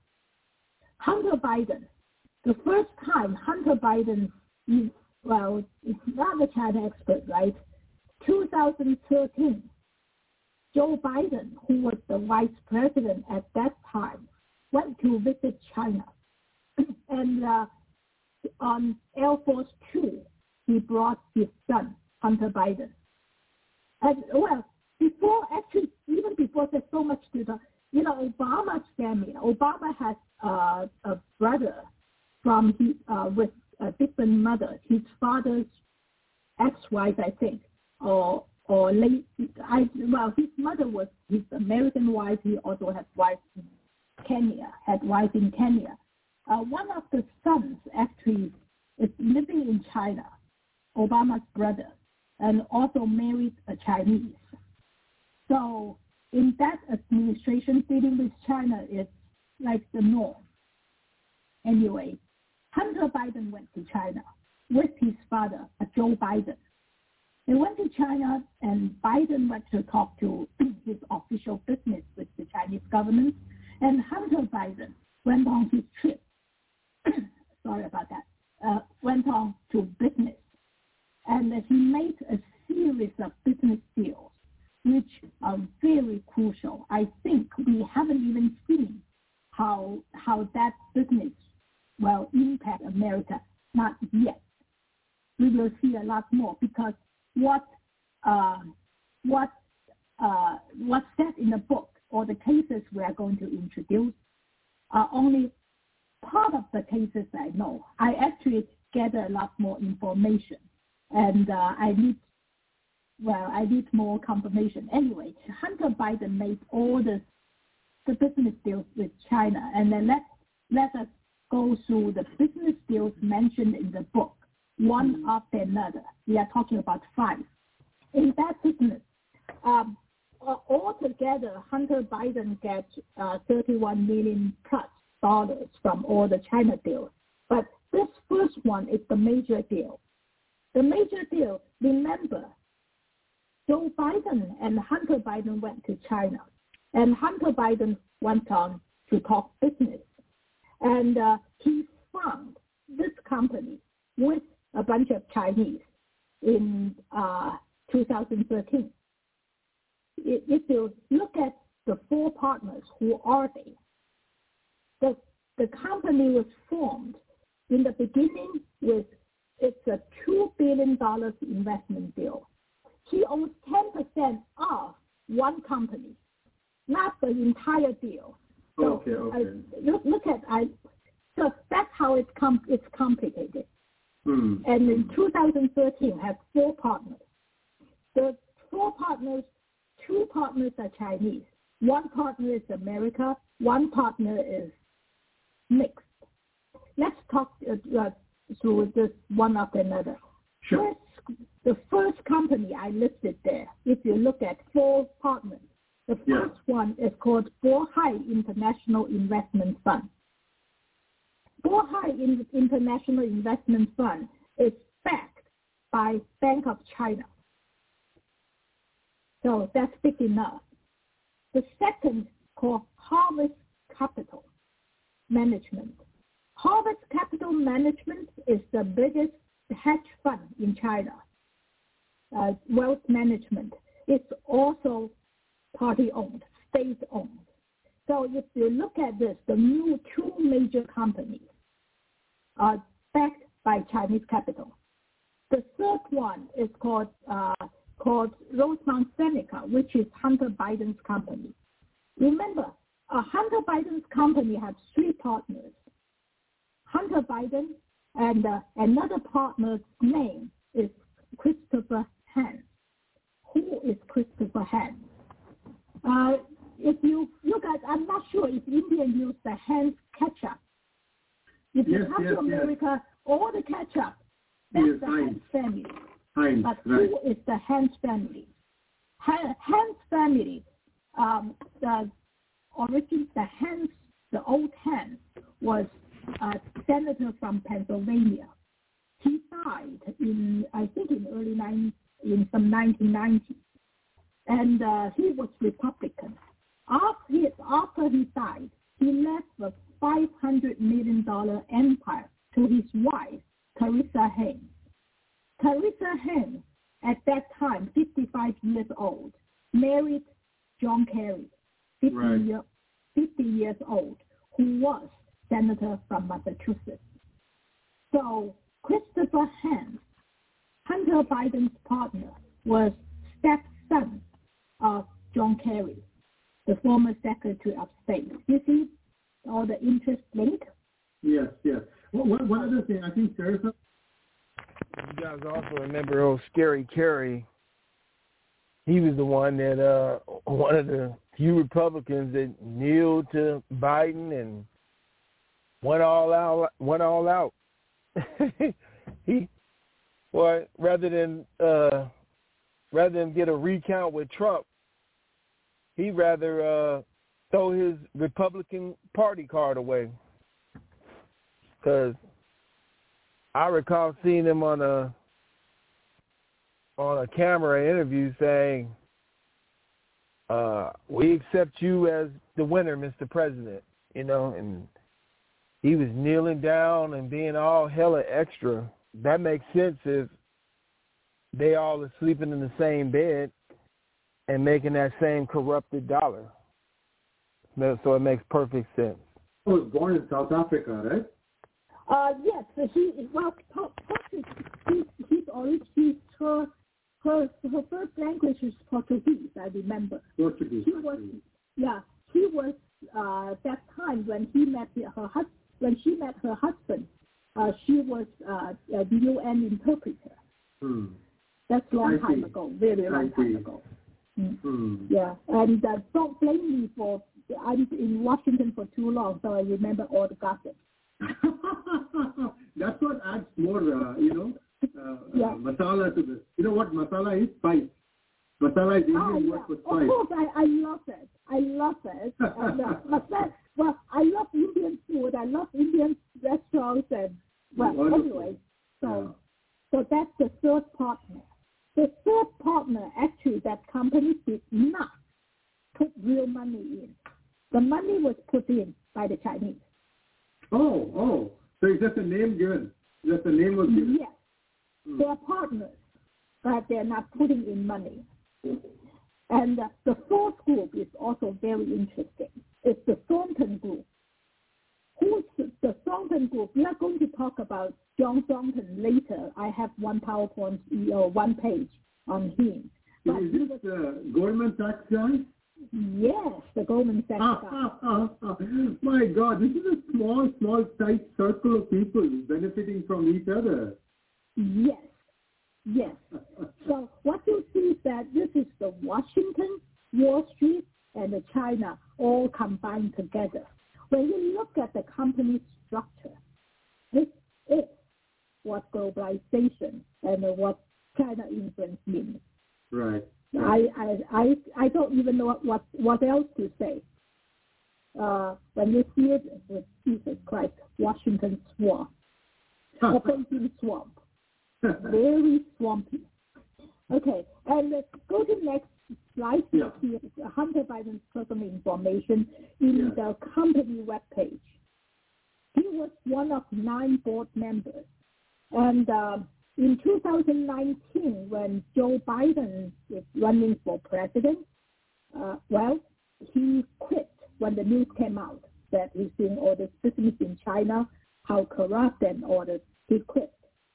Speaker 8: Hunter Biden, the first time Hunter Biden is, well, it's not a China expert, right? two thousand thirteen, Joe Biden, who was the vice president at that time, went to visit China. And uh, on Air Force Two, he brought his son, Hunter Biden. And, well, before, actually, even before there's so much to the, you know, Obama's family. Obama has uh, a brother from his, uh, with a different mother, his father's ex-wife, I think, or or late. I well, his mother was his American wife. He also had wife in Kenya, had wife in Kenya. Uh, one of the sons actually is living in China, Obama's brother, and also married a Chinese. So in that administration, dealing with China is like the norm. Anyway, Hunter Biden went to China with his father, Joe Biden. They went to China, and Biden went to talk to his official business with the Chinese government, and Hunter Biden went on his trip. Sorry about that. Uh, went on to business, and uh, he made a series of business deals, which are very crucial. I think we haven't even seen how how that business will impact America. Not yet. We will see a lot more because what uh, what uh, what's said in the book or the cases we are going to introduce are only part of the cases I know. I actually gather a lot more information, and uh, I need well I need more confirmation. Anyway, Hunter Biden made all the the business deals with China, and then let let us go through the business deals mentioned in the book, one after another. We are talking about five. In that business, um, altogether, Hunter Biden gets uh, thirty-one million plus dollars from all the China deals. But this first one is the major deal. The major deal, remember, Joe Biden and Hunter Biden went to China, and Hunter Biden went on to talk business. And uh, he found this company with a bunch of Chinese in uh, two thousand thirteen. If you look at the four partners, who are they? The, the company was formed in the beginning with, it's a two billion dollars investment deal. He owns ten percent of one company, not the entire deal. So
Speaker 9: okay, okay.
Speaker 8: I, look, look at, I, so that's how it's, com- it's complicated.
Speaker 9: Hmm.
Speaker 8: And in two thousand thirteen, had four partners. The four partners, two partners are Chinese. One partner is America. One partner is mixed. Let's talk uh, uh, through this one after another.
Speaker 9: Sure.
Speaker 8: First, the first company I listed there, if you look at four partners, the first
Speaker 9: yeah.
Speaker 8: one is called Bohai International Investment Fund. Bohai International Investment Fund is backed by Bank of China. So that's big enough. The second called Harvest Capital Management. Harvest Capital Management is the biggest hedge fund in China. Uh, wealth management. It's also party-owned, state-owned. So if you look at this, the new two major companies are backed by Chinese capital. The third one is called uh, called Rosemont Seneca, which is Hunter Biden's company. Remember, uh, Hunter Biden's company has three partners. Hunter Biden and uh, another partner's name is Christopher Hans. Who is Christopher Hans? Uh, if you look at, I'm not sure if Indians use the Hans ketchup. If you
Speaker 9: yes,
Speaker 8: come
Speaker 9: yes,
Speaker 8: to America, yes. all the ketchup, that's
Speaker 9: yes,
Speaker 8: the
Speaker 9: Heinz.
Speaker 8: Hans family.
Speaker 9: Heinz,
Speaker 8: but
Speaker 9: right.
Speaker 8: who is the Hans family? Hans family, um, the origin, the Hans, the old Hans was a senator from Pennsylvania. He died in, I think, in early nine, in some nineteen nineties, and uh, he was Republican. After he, after he died, he left a five hundred million dollars empire to his wife, Teresa Haynes. Teresa Haynes, at that time, fifty-five years old, married John Kerry, fifty,
Speaker 9: right.
Speaker 8: year, fifty years old, who was senator from Massachusetts. So Christopher Hans, Hunter Biden's partner, was stepson of John Kerry, the former Secretary of State. You see all the interest link?
Speaker 9: Yes, yes. Well, one, one other thing, I think Teresa.
Speaker 2: You guys also remember old Scary Kerry. He was the one that, uh, one of the few Republicans that kneeled to Biden and went all out. Went all out. He, well, rather than uh, rather than get a recount with Trump, he'd rather uh, throw his Republican Party card away. Because I recall seeing him on a on a camera interview saying, uh, "We accept you as the winner, Mister President." You know, and he was kneeling down and being all hella extra. That makes sense if they all are sleeping in the same bed and making that same corrupted dollar. So it makes perfect sense.
Speaker 9: He was born in South Africa, right?
Speaker 8: Uh, yes, he well, he's he's already he's her her her first language is Portuguese. I remember.
Speaker 9: Portuguese.
Speaker 8: He was yeah. He was uh, that time when he met her husband. When she met her husband, uh, she was uh, a U N interpreter.
Speaker 9: Hmm.
Speaker 8: That's a long
Speaker 9: I
Speaker 8: time
Speaker 9: see.
Speaker 8: ago, very long
Speaker 9: I
Speaker 8: time
Speaker 9: see.
Speaker 8: ago. Mm.
Speaker 9: Hmm.
Speaker 8: Yeah, and uh, don't blame me for I'm in Washington for too long, so I remember all the gossip.
Speaker 9: That's what adds more, uh, you know, uh,
Speaker 8: yeah.
Speaker 9: uh, masala to this. You know what masala is? Spice. Masala is Indian
Speaker 8: ah,
Speaker 9: word
Speaker 8: yeah.
Speaker 9: for spice.
Speaker 8: Of course, I, I love it. I love it. and, uh, masala, well, I love Indian food. I love Indian restaurants, and well,
Speaker 9: Wonderful.
Speaker 8: anyway. So,
Speaker 9: yeah.
Speaker 8: so that's the third partner. The third partner, actually, that company did not put real money in. The money was put in by the Chinese.
Speaker 9: Oh, oh. So it's just a name given. Just a name was given.
Speaker 8: Yes.
Speaker 9: Hmm.
Speaker 8: They are partners, but they're not putting in money. And uh, the fourth group is also very interesting. It's the Thornton Group. Who's the Thornton Group? We are going to talk about John Thornton later. I have one PowerPoint, or one page on him.
Speaker 9: But is this the uh, Goldman Sachs guy?
Speaker 8: Yes, the Goldman Sachs
Speaker 9: ah,
Speaker 8: guy.
Speaker 9: Ah, ah, ah. My God, this is a small, small, tight circle of people benefiting from each other.
Speaker 8: Yes, yes. So what you see is that this is the Washington, Wall Street, and the China all combined together. When you look at the company structure, this is what globalization and what China influence means.
Speaker 9: Right.
Speaker 8: I, I, I, I don't even know what, what, what else to say. Uh, when you see it with Jesus Christ, Washington swamp, a Beijing swamp, very swampy. Okay, and let's go to next slide.
Speaker 9: Yeah.
Speaker 8: Here is Hunter Biden's personal information in
Speaker 9: yeah.
Speaker 8: the company webpage. He was one of nine board members, and uh, in two thousand nineteen, when Joe Biden is running for president, uh, well, he quit when the news came out that he's doing all this business in China, how corrupt and all this. He quit.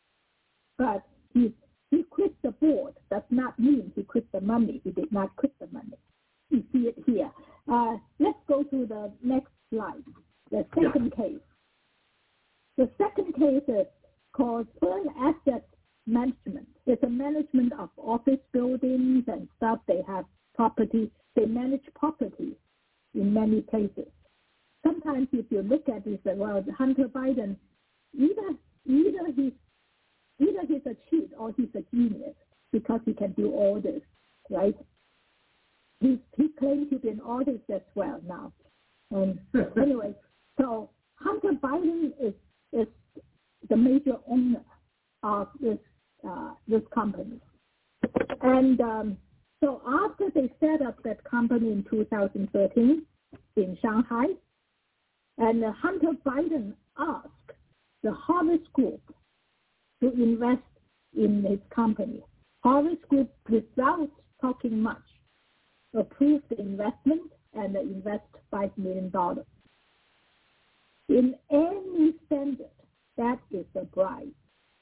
Speaker 8: But he, he quit the board. Does not mean he quit the money. He did not quit the money. You see it here. Uh, let's go to the next slide, the second yeah. case. The second case is called Earn Asset Management. It's a management of office buildings and stuff. They have property. They manage property in many places. Sometimes if you look at it, say, well, Hunter Biden, either either he's either he's a cheat or he's a genius because he can do all this, right? He he claims to be an artist as well now. And anyway, so Hunter Biden is is the major owner of this uh, this company. And um, so after they set up that company in two thousand thirteen in Shanghai, and uh, Hunter Biden asked the Harvest Group to invest in his company. Harvest Group, without talking much, approved the investment and invest five million dollars. In any standard, that is a bribe.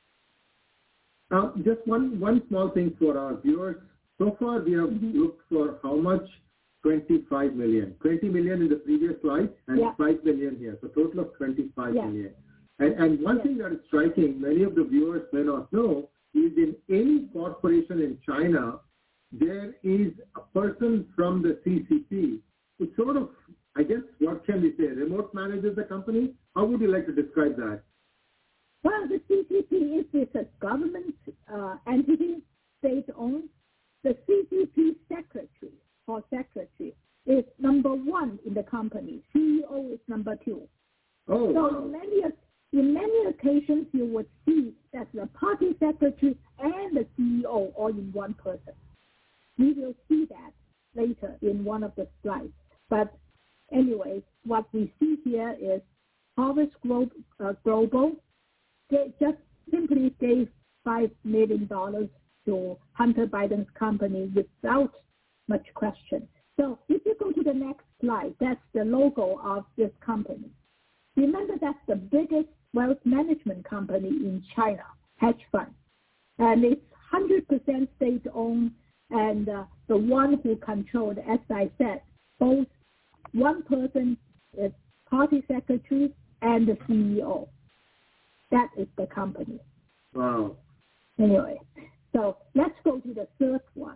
Speaker 9: Uh, just one, one small thing for our viewers. So far, we have mm-hmm. looked for how much? twenty-five million. twenty million in the previous slide and yeah. five million here. So total of twenty-five yeah. million. And, and one yeah. thing that is striking, many of the viewers may not know, is in any corporation in China, there is a person from the C C P who sort of, I guess, what can we say, remote manages the company? How would you like to describe that?
Speaker 8: Well, the C C P, if it's a government uh, entity, state-owned, the C C P secretary or secretary is number one in the company. C E O is number two.
Speaker 9: Oh,
Speaker 8: so
Speaker 9: wow.
Speaker 8: in many in many occasions, you would see that the party secretary and the C E O all in one person. We will see that later in one of the slides. But anyway, what we see here is Harvest Glo- uh, Global. They just simply gave five million dollars to Hunter Biden's company without much question. So if you go to the next slide, that's the logo of this company. Remember, that's the biggest wealth management company in China, hedge fund. And it's one hundred percent state-owned, and uh, the one who controlled, as I said, both one person is party secretary and the C E O. That is the company.
Speaker 9: Wow.
Speaker 8: Anyway, so let's go to the third one.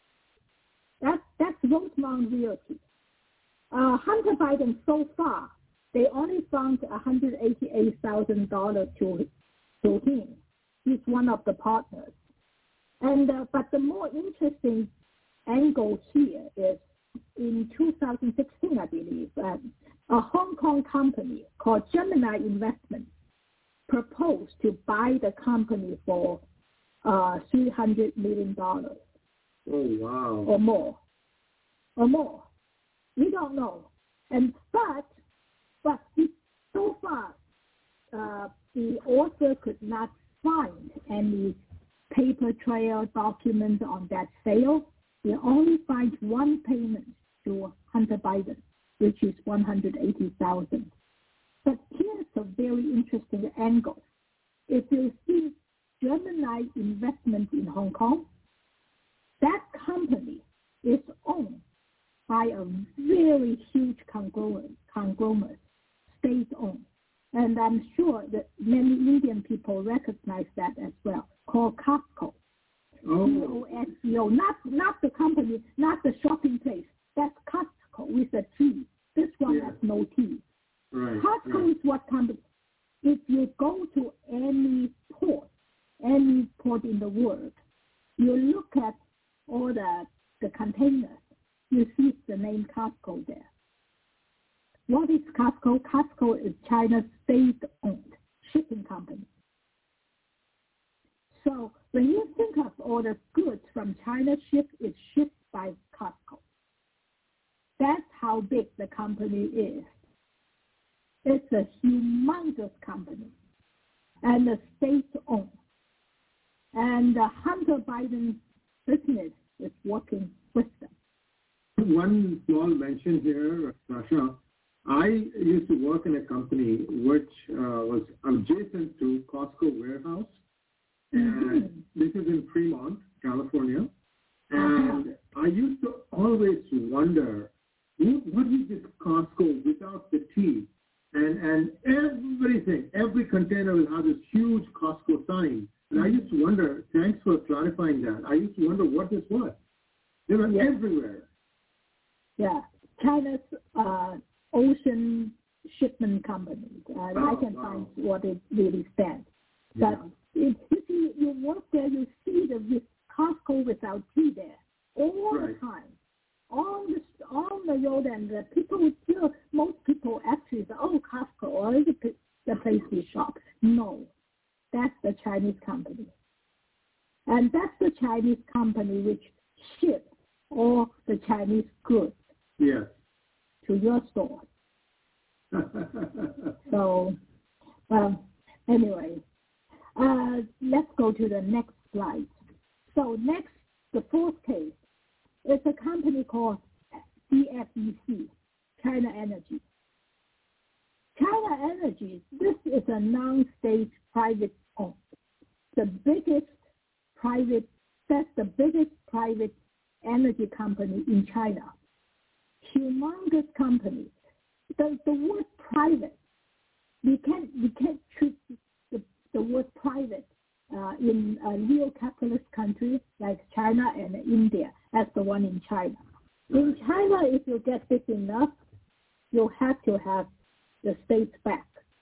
Speaker 8: That, that's Rosemount Realty. Uh, Hunter Biden, so far, they only found one hundred eighty-eight thousand dollars to, to him. He's one of the partners. And uh, but the more interesting angle here is in two thousand sixteen, I believe, uh, a Hong Kong company called Gemini Investments proposed to buy the company for uh, three hundred million dollars.
Speaker 9: Oh, wow.
Speaker 8: Or more. Or more. We don't know. And but but so far uh, the author could not find any paper trail documents on that sale. They only find one payment to Hunter Biden, which is one hundred eighty thousand dollars. But here's a very interesting angle. If you see Gemini Investment in Hong Kong, that company is owned by a very huge conglomerate, conglomerate state-owned. And I'm sure that many Indian people recognize that as well, called Costco.
Speaker 9: Oh.
Speaker 8: C O S C O, not, not the company, not the shopping place. That's Costco with a T. This one
Speaker 9: Yeah.
Speaker 8: has no T.
Speaker 9: Right.
Speaker 8: Costco
Speaker 9: right.
Speaker 8: is what company? If you go to any port, any port in the world, you look at all the, the containers, you see the name Costco there. What is Costco? Costco is China's state-owned shipping company. So when you think of all the goods from China shipped, it's shipped by Costco. That's how big the company is. It's a humongous company and a state-owned. And uh, Hunter Biden's business is working with them.
Speaker 9: One small mention here, Rasha. I used to work in a company which uh, was adjacent to Costco warehouse. And
Speaker 8: Mm-hmm.
Speaker 9: this is in Fremont, California. And uh-huh. I used to always wonder, what, what is this Costco without the T? And and everything, every container will have this huge Costco sign. And I used to wonder, thanks for clarifying that. I used to wonder what this was. They were
Speaker 8: yeah.
Speaker 9: everywhere.
Speaker 8: Yeah, China's uh, ocean shipment company. Uh,
Speaker 9: oh,
Speaker 8: I can
Speaker 9: wow.
Speaker 8: find what it really stands.
Speaker 9: Yeah.
Speaker 8: But if, if you, you work there, you see the with Costco without T there all
Speaker 9: right.
Speaker 8: the time. On the, on the road, and the people still, most people actually say, oh, Costco, or is it the place we shop? No, that's the Chinese company. And that's the Chinese company which ships all the Chinese goods
Speaker 9: yes.
Speaker 8: to your store. So, um, anyway, uh, let's go to the next slide. So next, the fourth case. It's a company called C F E C, China Energy. China Energy, this is a non-state private owned. The biggest private, that's the biggest private energy company in China. Humongous company. The, the word private, we can't, we can't treat the, the word private Uh, in a real capitalist country like China and India as the one in China. In China, if you get big enough, you have to have the state's back.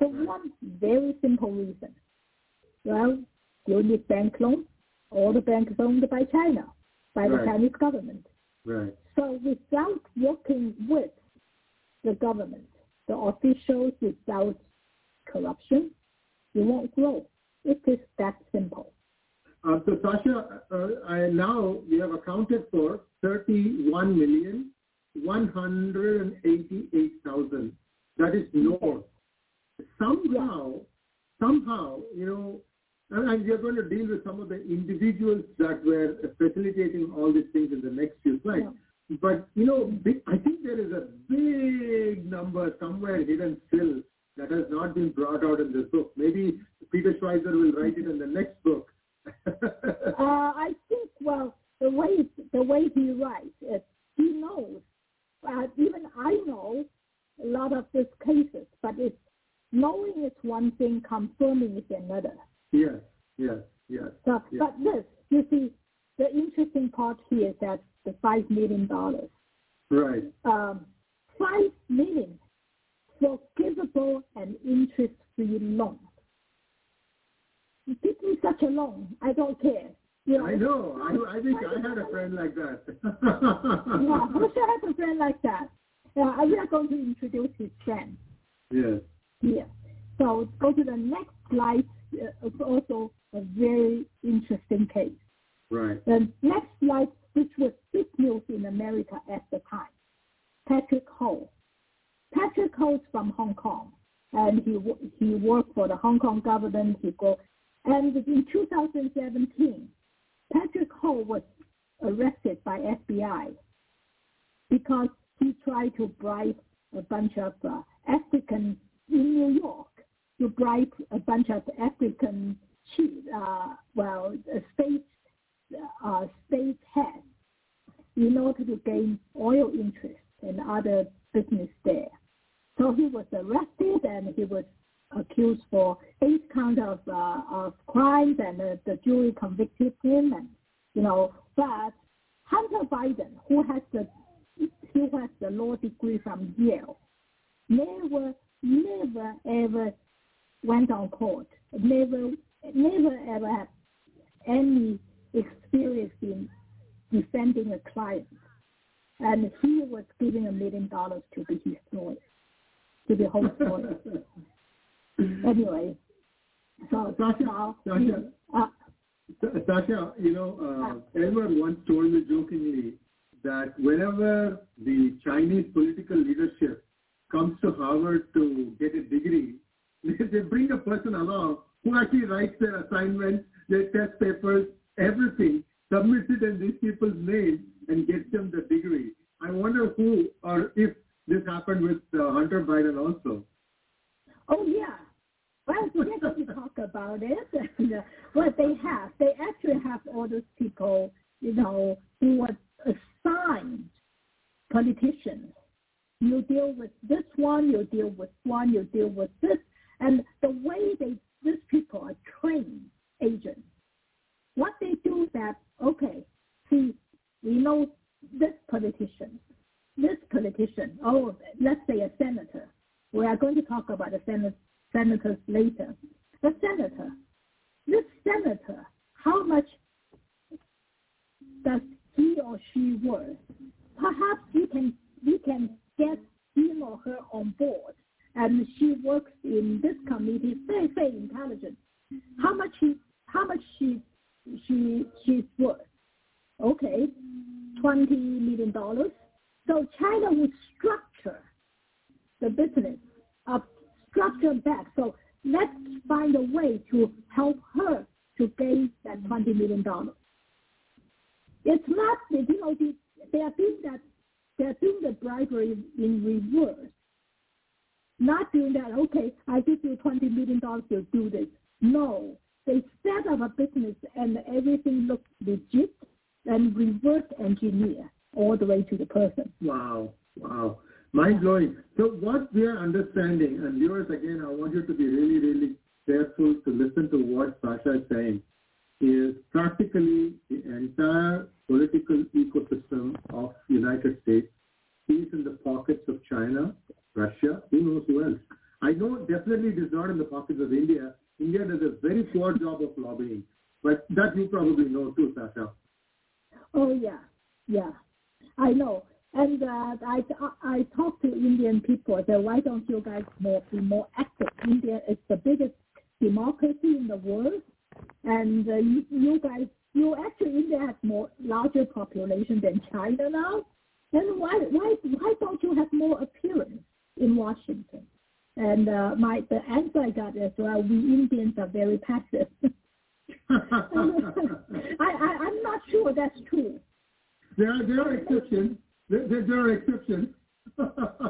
Speaker 8: For one very simple reason. Well, you need bank loans. All the banks owned by China, by the
Speaker 9: Right.
Speaker 8: Chinese government.
Speaker 9: Right.
Speaker 8: So without working with the government, the officials, without corruption, you won't grow. It is that simple.
Speaker 9: Uh, so, Sasha, uh, I, now we have accounted for thirty-one million one hundred eighty-eight thousand. That is north. Somehow, somehow, you know, and, and we are going to deal with some of the individuals that were facilitating all these things in the next few slides. Yeah. But, you know, big, I think there is a big number somewhere hidden still that has not been brought out in this book. Maybe Peter Schweizer will write it in the next book.
Speaker 8: uh, I think, well, the way the way he writes, it, he knows. Uh, even I know a lot of these cases, but it's knowing is one thing, confirming is another.
Speaker 9: Yes, yes, yes.
Speaker 8: So,
Speaker 9: yes.
Speaker 8: But this, you see, the interesting part here is that the five million dollars.
Speaker 9: Right.
Speaker 8: Um, five million forgivable and interest-free loans. Give me such a loan, I don't care. You know,
Speaker 9: I know. I, I wish I had a friend like that.
Speaker 8: Yeah, I wish I had a friend like that. Uh, we are going to introduce his friend.
Speaker 9: Yes.
Speaker 8: Here. So go to the next slide. Uh, it's also a very interesting case.
Speaker 9: Right.
Speaker 8: The next slide, which was big news in America at the time, Patrick Ho. Patrick Ho is from Hong Kong, and he he worked for the Hong Kong government. He go, and in two thousand seventeen, Patrick Ho was arrested by F B I because he tried to bribe a bunch of uh, African in New York to bribe a bunch of African chief, uh, well, uh, state uh, state heads in order to gain oil interests and other business there. So he was arrested and he was accused for eight counts of uh, of crimes, and uh, the jury convicted him. And you know, but Hunter Biden, who has the who has the law degree from Yale, never, never, ever went on court. Never, never, ever had any experience in defending a client. And he was giving a million dollars to be his lawyer, to be his lawyer. Anyway, so
Speaker 9: Sasha,
Speaker 8: now,
Speaker 9: Sasha,
Speaker 8: uh,
Speaker 9: Sasha, you know, uh, Elmer once told me jokingly that whenever the Chinese political leadership comes to Harvard to get a degree, they bring a person along who actually writes their assignments, their test papers, everything, submits it in these people's names, and gets them the degree. I wonder who or if this happened with uh, Hunter Biden also.
Speaker 8: Oh, yeah. Well, yes, we talk about it. And, uh, what they have, they actually have all those people, you know, who were assigned politicians. You deal with this one, you deal with one, you deal with this. And the way they, these people are trained agents, what they do is that, okay, see, we know this politician, this politician, oh, let's say a senator. We are going to talk about the sen- senators later. The senator, this senator, how much does he or she worth? Perhaps you can you can get him or her on board, and she works in this committee, very very intelligent. How much he how much she she she's worth? Okay, twenty million dollars. So China would structure the business up, structure back. So let's find a way to help her to gain that twenty million dollars. It's not, you know, the, they are doing that, they are doing the bribery in reverse. Not doing that, okay, I give you twenty million dollars to do this. No, they set up a business and everything looks legit and reverse engineer all the way to the person.
Speaker 9: Wow, wow. Mind-blowing. So what we are understanding, and viewers, again, I want you to be really, really careful to listen to what Sasha is saying, is practically the entire political ecosystem of the United States is in the pockets of China, Russia, who knows who else. I know definitely it is not in the pockets of India. India does a very poor job of lobbying, but that you probably know too, Sasha.
Speaker 8: Oh yeah, yeah, I know. And uh, I I talk to Indian people. I say, why don't you guys more be more active? India is the biggest democracy in the world, and uh, you, you guys, you actually India has more larger population than China now. And why why why don't you have more appearance in Washington? And uh, my the answer I got is, well, we Indians are very passive. I, I I'm not sure that's true.
Speaker 9: There are there are exceptions. There, there, there are exceptions.
Speaker 8: Yes.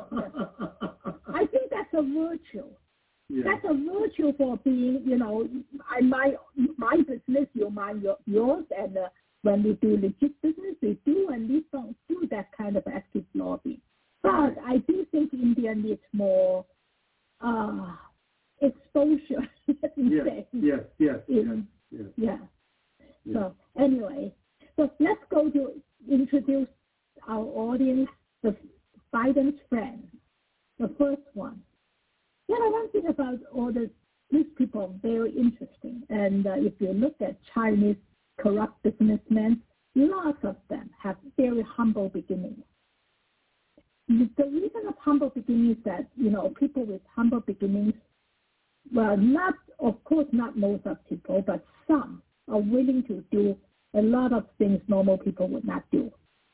Speaker 8: I think that's a virtue. Yeah. That's a virtue for being, you know, I my my business, you mind your, yours, and uh, when we do legit business, we do, and we don't do that kind of active lobby. But I do think India needs more uh, exposure. Let me
Speaker 9: yes,
Speaker 8: say.
Speaker 9: yes, yes,
Speaker 8: In,
Speaker 9: yes, yes.
Speaker 8: Yeah.
Speaker 9: yes.
Speaker 8: So anyway, so let's go to introduce our audience, the Biden's friend, the first one. You know, one thing about all the, these people are very interesting. And uh, if you look at Chinese corrupt businessmen, lots of them have very humble beginnings. The reason of humble beginnings is that, you know, people with humble beginnings, well, not, of course, not most of people, but some are willing to do a lot of things normal people would not do.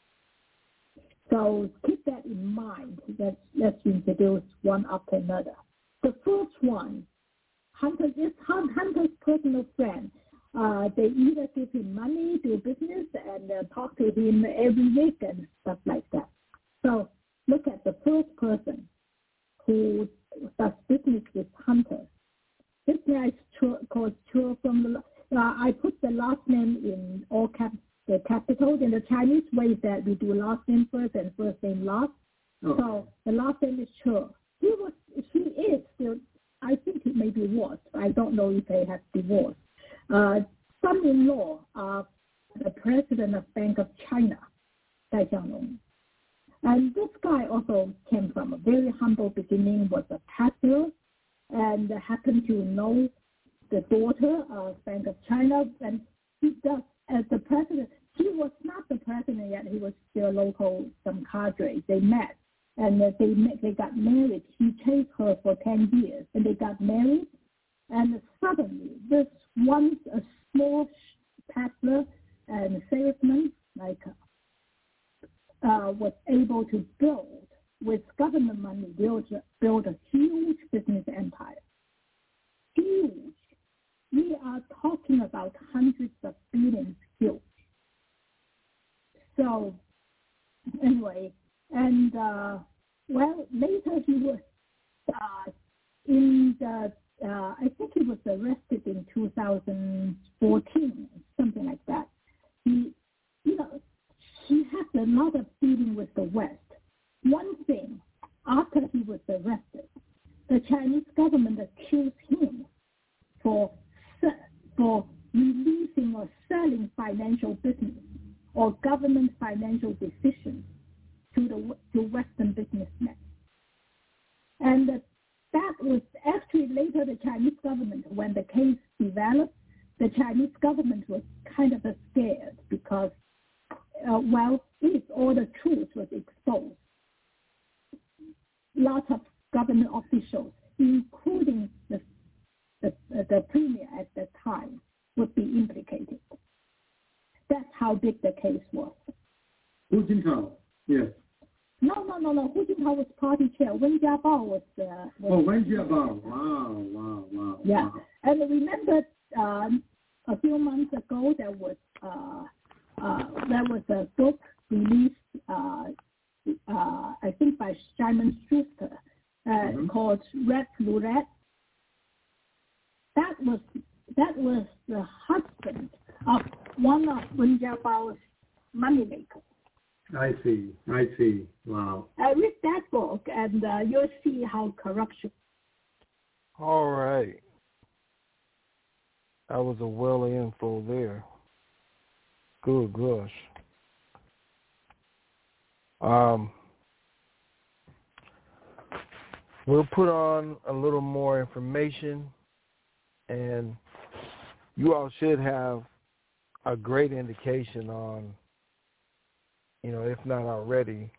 Speaker 8: So keep that in mind. Let's, let's introduce one after another. The first one, Hunter is Hunter's personal friend. Uh, they either give him money, do business, and uh, talk to him every week and stuff like that. So look at the first person who does business with Hunter. This guy is Chur, called Chur from the. Uh, I put the last name in all caps. The capital in the Chinese way is that we do last name first and first name last. Oh. So the last name is Chur. He was, he is still, I think he maybe was. I don't know if they have divorced. Uh, son-in-law of the president of Bank of China, Dai Jianglong. And this guy also came from a very humble beginning, was a pastor, and happened to know the daughter of Bank of China, and he does as the president. He was not the president yet. He was still local, some cadre. They met, and they met, they got married. He chased her for ten years, and they got married. And suddenly, this once a small peddler and salesman, like, uh, was able to build, with government money, build, build a huge business empire. Huge. We are talking about hundreds of billions huge. So, anyway, and, uh, well, later he was uh, in the, uh, I think he was arrested in two thousand fourteen, something like that. He, you know, he has a lot of dealing with the West. One thing, after he was arrested, the Chinese government accused him for for releasing or selling financial business or government financial decisions to the to Western businessmen. And that was actually later the Chinese government, when the case developed, the Chinese government was kind of scared because, uh, well, if all the truth was exposed, lots of government officials, including the The, the premier at the time, would be implicated. That's how big the case was.
Speaker 9: Hu Jintao, yes.
Speaker 8: No, no, no, no. Hu Jintao was party chair. Wen Jiabao was. Uh, was
Speaker 9: oh, Wen Jiabao. Wow, wow, wow.
Speaker 8: Yeah,
Speaker 9: wow.
Speaker 8: and remember um, a few months ago there was uh, uh, there was a book released, uh, uh, I think by Simon Schuster, uh, mm-hmm. called Red Roulette. That was that was the husband of one of Wen Jiabao's moneymakers.
Speaker 9: I see. I see. Wow.
Speaker 8: I read that book, and uh, you'll see how corruption.
Speaker 2: All right. That was a well of info there. Good gosh. Um. we'll put on a little more information, and you all should have a great indication on, you know, if not already,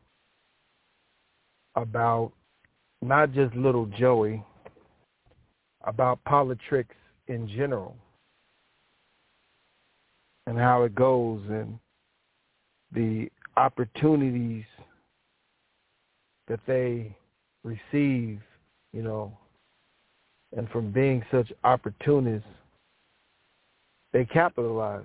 Speaker 2: about not just little Joey, about politics in general and how it goes and the opportunities that they receive, you know, and from being such opportunists, they capitalize.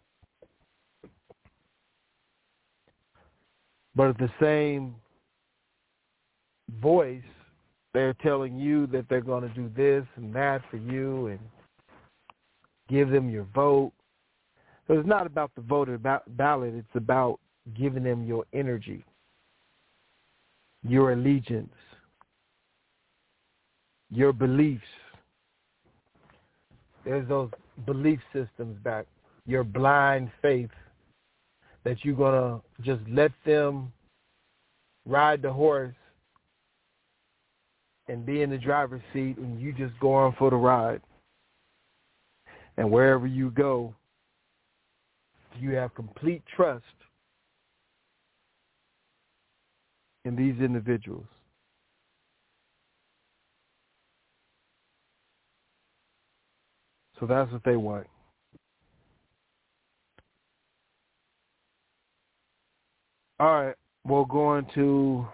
Speaker 2: But at the same voice, they're telling you that they're going to do this and that for you and give them your vote. So it's not about the voter ballot. It's about giving them your energy, your allegiance, your beliefs. There's those belief systems back, your blind faith that you're going to just let them ride the horse and be in the driver's seat and you just go on for the ride. And wherever you go, you have complete trust in these individuals. So that's what they want. All right, we'll go into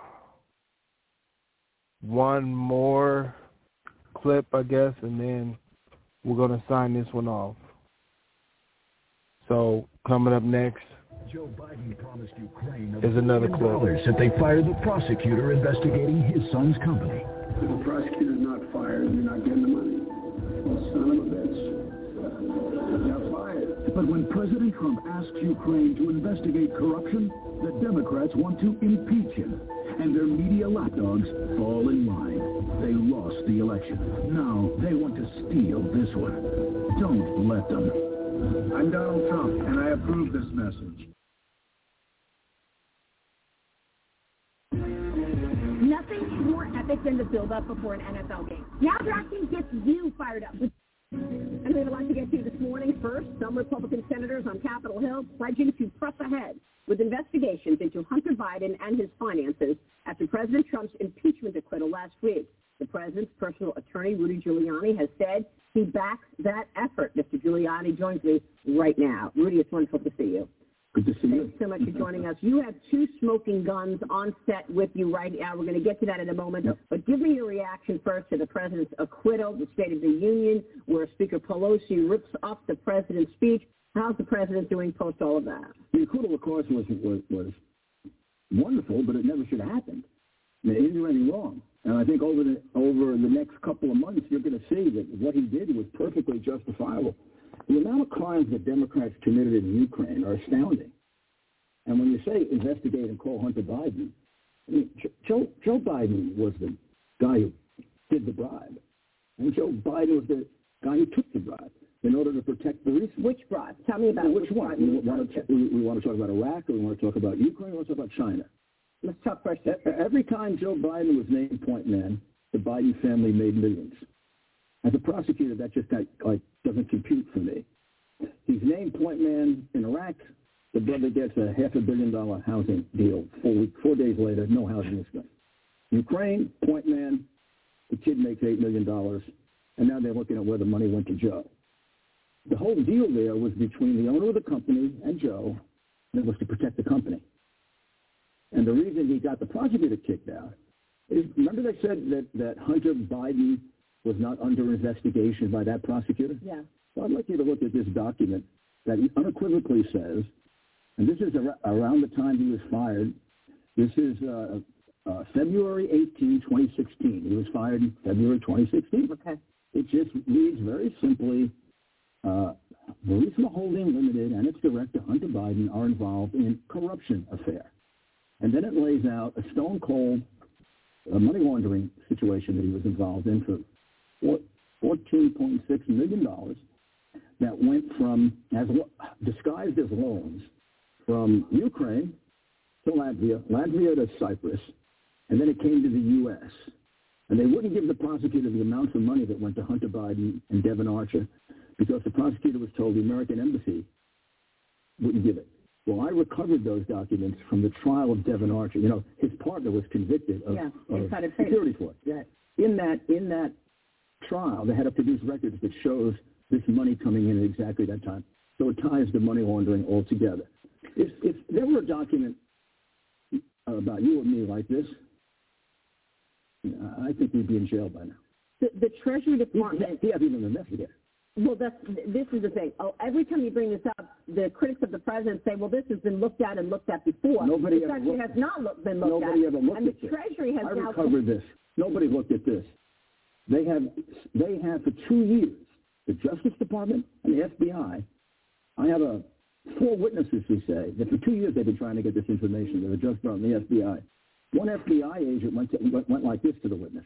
Speaker 2: one more clip, I guess, and then we're going to sign this one off. So coming up next
Speaker 10: Joe Biden promised Ukraine
Speaker 2: is another clip.
Speaker 10: If they fire the prosecutor investigating his son's company.
Speaker 4: If the prosecutor's not fired, you're not getting the money. Well, son of a bitch. You're fired.
Speaker 10: But when President Trump asks Ukraine to investigate corruption, the Democrats want to impeach him. And their media lapdogs fall in line. They lost the election. Now they want to steal this one. Don't let them.
Speaker 4: I'm Donald Trump, and I approve this message.
Speaker 11: Nothing more epic than the build-up before an N F L game. Now DraftKings gets you fired up. And we have a lot to get to this morning. First, some Republican senators on Capitol Hill pledging to press ahead with investigations into Hunter Biden and his finances after President Trump's impeachment acquittal last week. The president's personal attorney, Rudy Giuliani, has said he backs that effort. Mister Giuliani joins me right now. Rudy, it's wonderful to see you.
Speaker 5: Good to see you.
Speaker 11: Thanks so much for joining us. You have two smoking guns on set with you right now. We're going to get to that in a moment. Yep. But give me your reaction first to the president's acquittal, the State of the Union, where Speaker Pelosi rips up the president's speech. How's the president doing post all of that?
Speaker 5: The acquittal, of course, was, was, was wonderful, but it never should have happened. He didn't do anything wrong. And I think over the over the next couple of months, you're going to see that what he did was perfectly justifiable. The amount of crimes that Democrats committed in Ukraine are astounding. And when you say investigate and call Hunter Biden, I mean, Joe, Joe Biden was the guy who did the bribe. And Joe Biden was the guy who took the bribe in order to protect the resources.
Speaker 11: Which bribe? Tell me about
Speaker 5: well, which,
Speaker 11: which
Speaker 5: one. We want, to, we, we want to talk about Iraq, or we want to talk about Ukraine, or we want to talk about China.
Speaker 11: Let's talk first.
Speaker 5: Every time Joe Biden was named point man, the Biden family made millions. As a prosecutor, that just got, like doesn't compute for me. He's named point man in Iraq. The brother gets a half a billion dollar housing deal. Four week, four days later, no housing is done. Ukraine, point man, the kid makes eight million dollars, and now they're looking at where the money went to Joe. The whole deal there was between the owner of the company and Joe, and it was to protect the company. And the reason he got the prosecutor kicked out is, remember they said that, that Hunter Biden was not under investigation by that prosecutor?
Speaker 11: Yeah.
Speaker 5: Well, I'd like you to look at this document that unequivocally says, and this is ar- around the time he was fired. This is uh, uh, February eighteenth, twenty sixteen. He was fired in February twenty sixteen.
Speaker 11: Okay.
Speaker 5: It just reads very simply, uh, Burisma Holding Limited and its director, Hunter Biden, are involved in corruption affair. And then it lays out a stone-cold uh, money laundering situation that he was involved in for fourteen point six million dollars that went from, as disguised as loans, from Ukraine to Latvia, Latvia to Cyprus, and then it came to the U S
Speaker 10: And they wouldn't give the prosecutor the amounts of money that went to Hunter Biden and Devin Archer because the prosecutor was told the American embassy wouldn't give it. Well, I recovered those documents from the trial of Devin Archer. You know, his partner was convicted of,
Speaker 11: yeah,
Speaker 10: of security fraud. Yeah. In that in that trial, they had to produce records that shows this money coming in at exactly that time. So it ties the money laundering all together. If, if there were a document about you and me like this, I think we'd be in jail by now.
Speaker 11: The, the Treasury Department...
Speaker 10: He hasn't even investigated.
Speaker 11: Well, that's, this is the thing. Oh, every time you bring this up, the critics of the president say, well, this has been looked at and looked at before.
Speaker 10: Nobody
Speaker 11: this
Speaker 10: ever
Speaker 11: actually
Speaker 10: looked,
Speaker 11: has not look, been looked
Speaker 10: nobody
Speaker 11: at.
Speaker 10: Ever looked
Speaker 11: and
Speaker 10: at
Speaker 11: the
Speaker 10: this.
Speaker 11: Treasury has
Speaker 10: I
Speaker 11: now...
Speaker 10: recovered this. Nobody looked at this. They have, they have for two years, the Justice Department and the F B I, I have a, four witnesses who say that for two years they've been trying to get this information, the Justice Department and the F B I. One F B I agent went, to, went, went like this to the witness.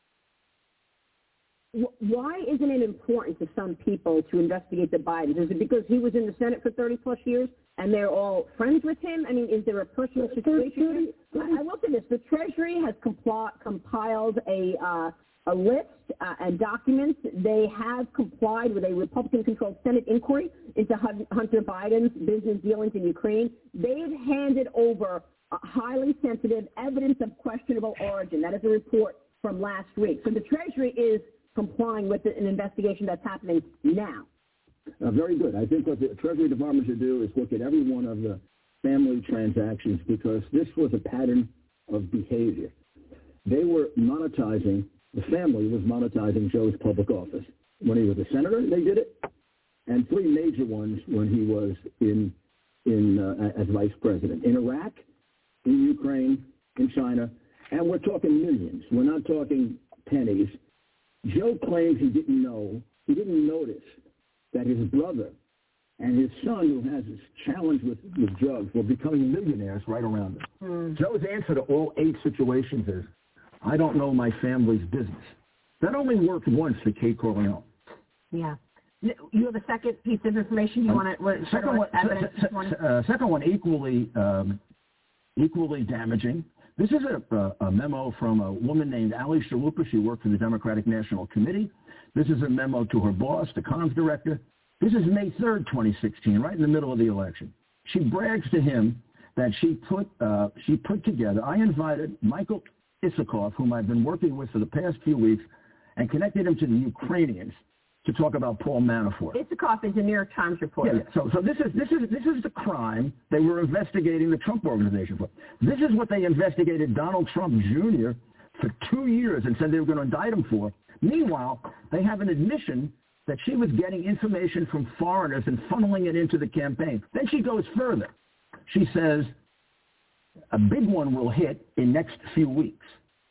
Speaker 11: Why isn't it important to some people to investigate the Bidens? Is it because he was in the Senate for thirty plus years and they're all friends with him? I mean, is there a personal situation? I looked at this. The Treasury has compl- compiled a uh, a list uh, and documents. They have complied with a Republican-controlled Senate inquiry into Hunter Biden's business dealings in Ukraine. They've handed over uh, highly sensitive evidence of questionable origin. That is a report from last week. So the Treasury is complying with an investigation that's happening now.
Speaker 10: Uh, very good. I think what the Treasury Department should do is look at every one of the family transactions because this was a pattern of behavior. They were monetizing, the family was monetizing Joe's public office. When he was a senator, they did it, and three major ones when he was in, in uh, as vice president. In Iraq, in Ukraine, in China, and we're talking millions. We're not talking pennies. Joe claims he didn't know, he didn't notice that his brother and his son, who has this challenge with, with drugs, were becoming millionaires right around him. Mm. Joe's answer to all eight situations is, I don't know my family's business. That only worked once for Kate Corleone.
Speaker 11: Yeah. You have a second piece of information you uh, want to
Speaker 10: second one,
Speaker 11: evidence
Speaker 10: se- se- uh, second one equally, um, equally damaging. This is a, a, a memo from a woman named Ali Chalupa. She worked for the Democratic National Committee. This is a memo to her boss, the comms director. This is May third, twenty sixteen, right in the middle of the election. She brags to him that she put uh, she put together, I invited Michael Isikoff, whom I've been working with for the past few weeks, and connected him to the Ukrainians to talk about Paul Manafort.
Speaker 11: Isikoff is a New York Times reporter.
Speaker 10: Yeah, yeah. So, so this is this is this is the crime they were investigating the Trump organization for. This is what they investigated Donald Trump Junior for two years and said they were going to indict him for. Meanwhile, they have an admission that she was getting information from foreigners and funneling it into the campaign. Then she goes further. She says a big one will hit in next few weeks.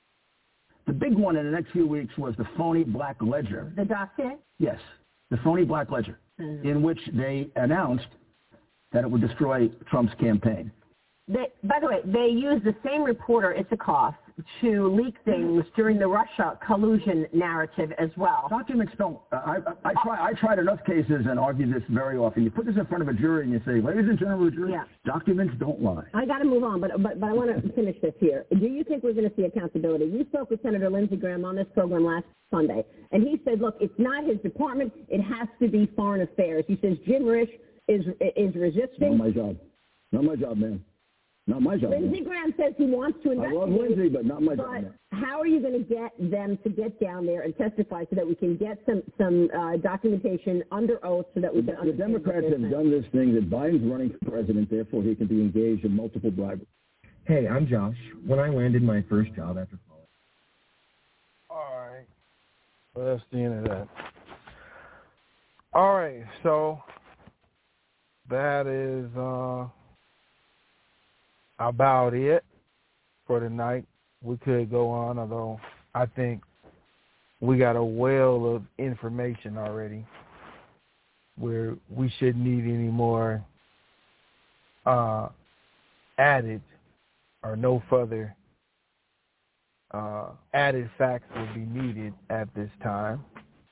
Speaker 10: The big one in the next few weeks was the phony Black Ledger.
Speaker 11: The dossier?
Speaker 10: Yes, the phony Black Ledger, mm-hmm. in which they announced that it would destroy Trump's campaign.
Speaker 11: They, by the way, they used the same reporter, Isikoff, to leak things during the Russia collusion narrative as well.
Speaker 10: Documents don't. Uh, I, I, I try. I tried enough cases and argue this very often. You put this in front of a jury and you say, "Ladies and gentlemen of the jury,
Speaker 11: yeah.
Speaker 10: documents don't lie."
Speaker 11: I got to move on, but but but I want to finish this here. Do you think we're going to see accountability? You spoke with Senator Lindsey Graham on this program last Sunday, and he said, "Look, it's not his department. It has to be foreign affairs." He says Jim Risch is is resisting.
Speaker 10: Not my job. Not my job, man. Not my job.
Speaker 11: Lindsey Graham says he wants to investigate.
Speaker 10: I love Lindsey, but not my
Speaker 11: but
Speaker 10: job. Man.
Speaker 11: How are you going to get them to get down there and testify so that we can get some some uh, documentation under oath so that we
Speaker 10: the,
Speaker 11: can
Speaker 10: The Democrats have meant. done this thing that Biden's running for president, therefore he can be engaged in multiple bribery.
Speaker 12: Hey, I'm Josh. When I landed my first job after college.
Speaker 2: All right. Well, that's the end of that. All right. So that is... Uh, about it for tonight. We could go on, although I think we got a well of information already where we shouldn't need any more uh, added or no further uh, added facts would be needed at this time.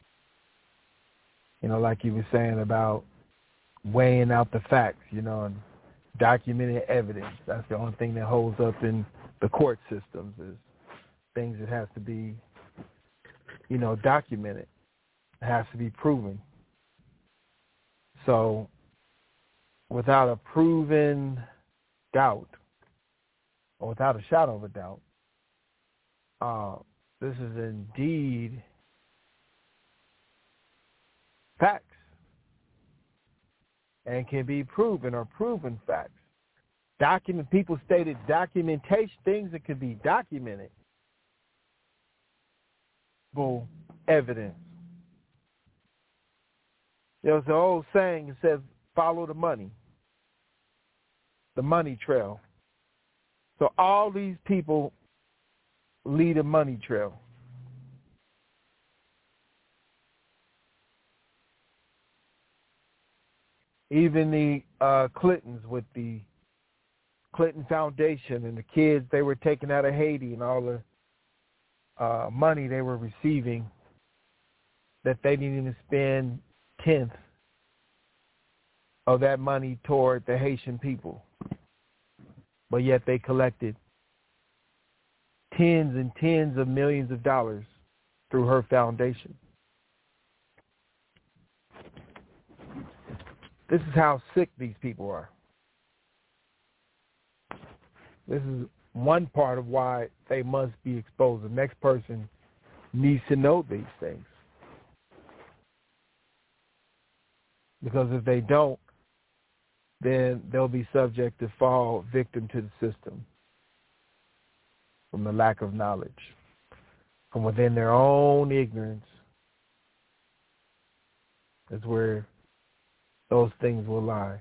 Speaker 2: You know, like you were saying about weighing out the facts, you know, and documented evidence. That's the only thing that holds up in the court systems is things that have to be you know, documented. It has to be proven. So without a proven doubt, or without a shadow of a doubt, uh, this is indeed facts and can be proven or proven facts. Document people stated documentation, things that could be documented. Well, evidence. There's an old saying that says, follow the money, the money trail. So all these people lead a money trail. Even the uh, Clintons with the Clinton Foundation and the kids they were taking out of Haiti and all the uh, money they were receiving that they didn't even spend tenth of that money toward the Haitian people. But yet they collected tens and tens of millions of dollars through her foundation. This is how sick these people are. This is one part of why they must be exposed. The next person needs to know these things. Because if they don't, then they'll be subject to fall victim to the system from the lack of knowledge, from within their own ignorance is where those things will lie.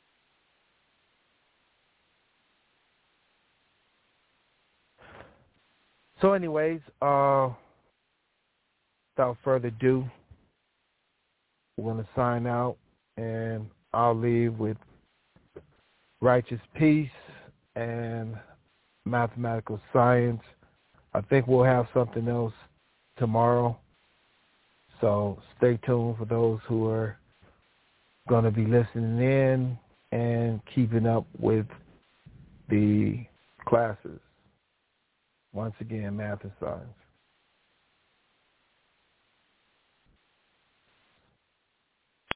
Speaker 2: So anyways, uh, without further ado, we're going to sign out, and I'll leave with righteous peace and mathematical science. I think we'll have something else tomorrow. So stay tuned for those who are going to be listening in and keeping up with the classes. Once again, math and science.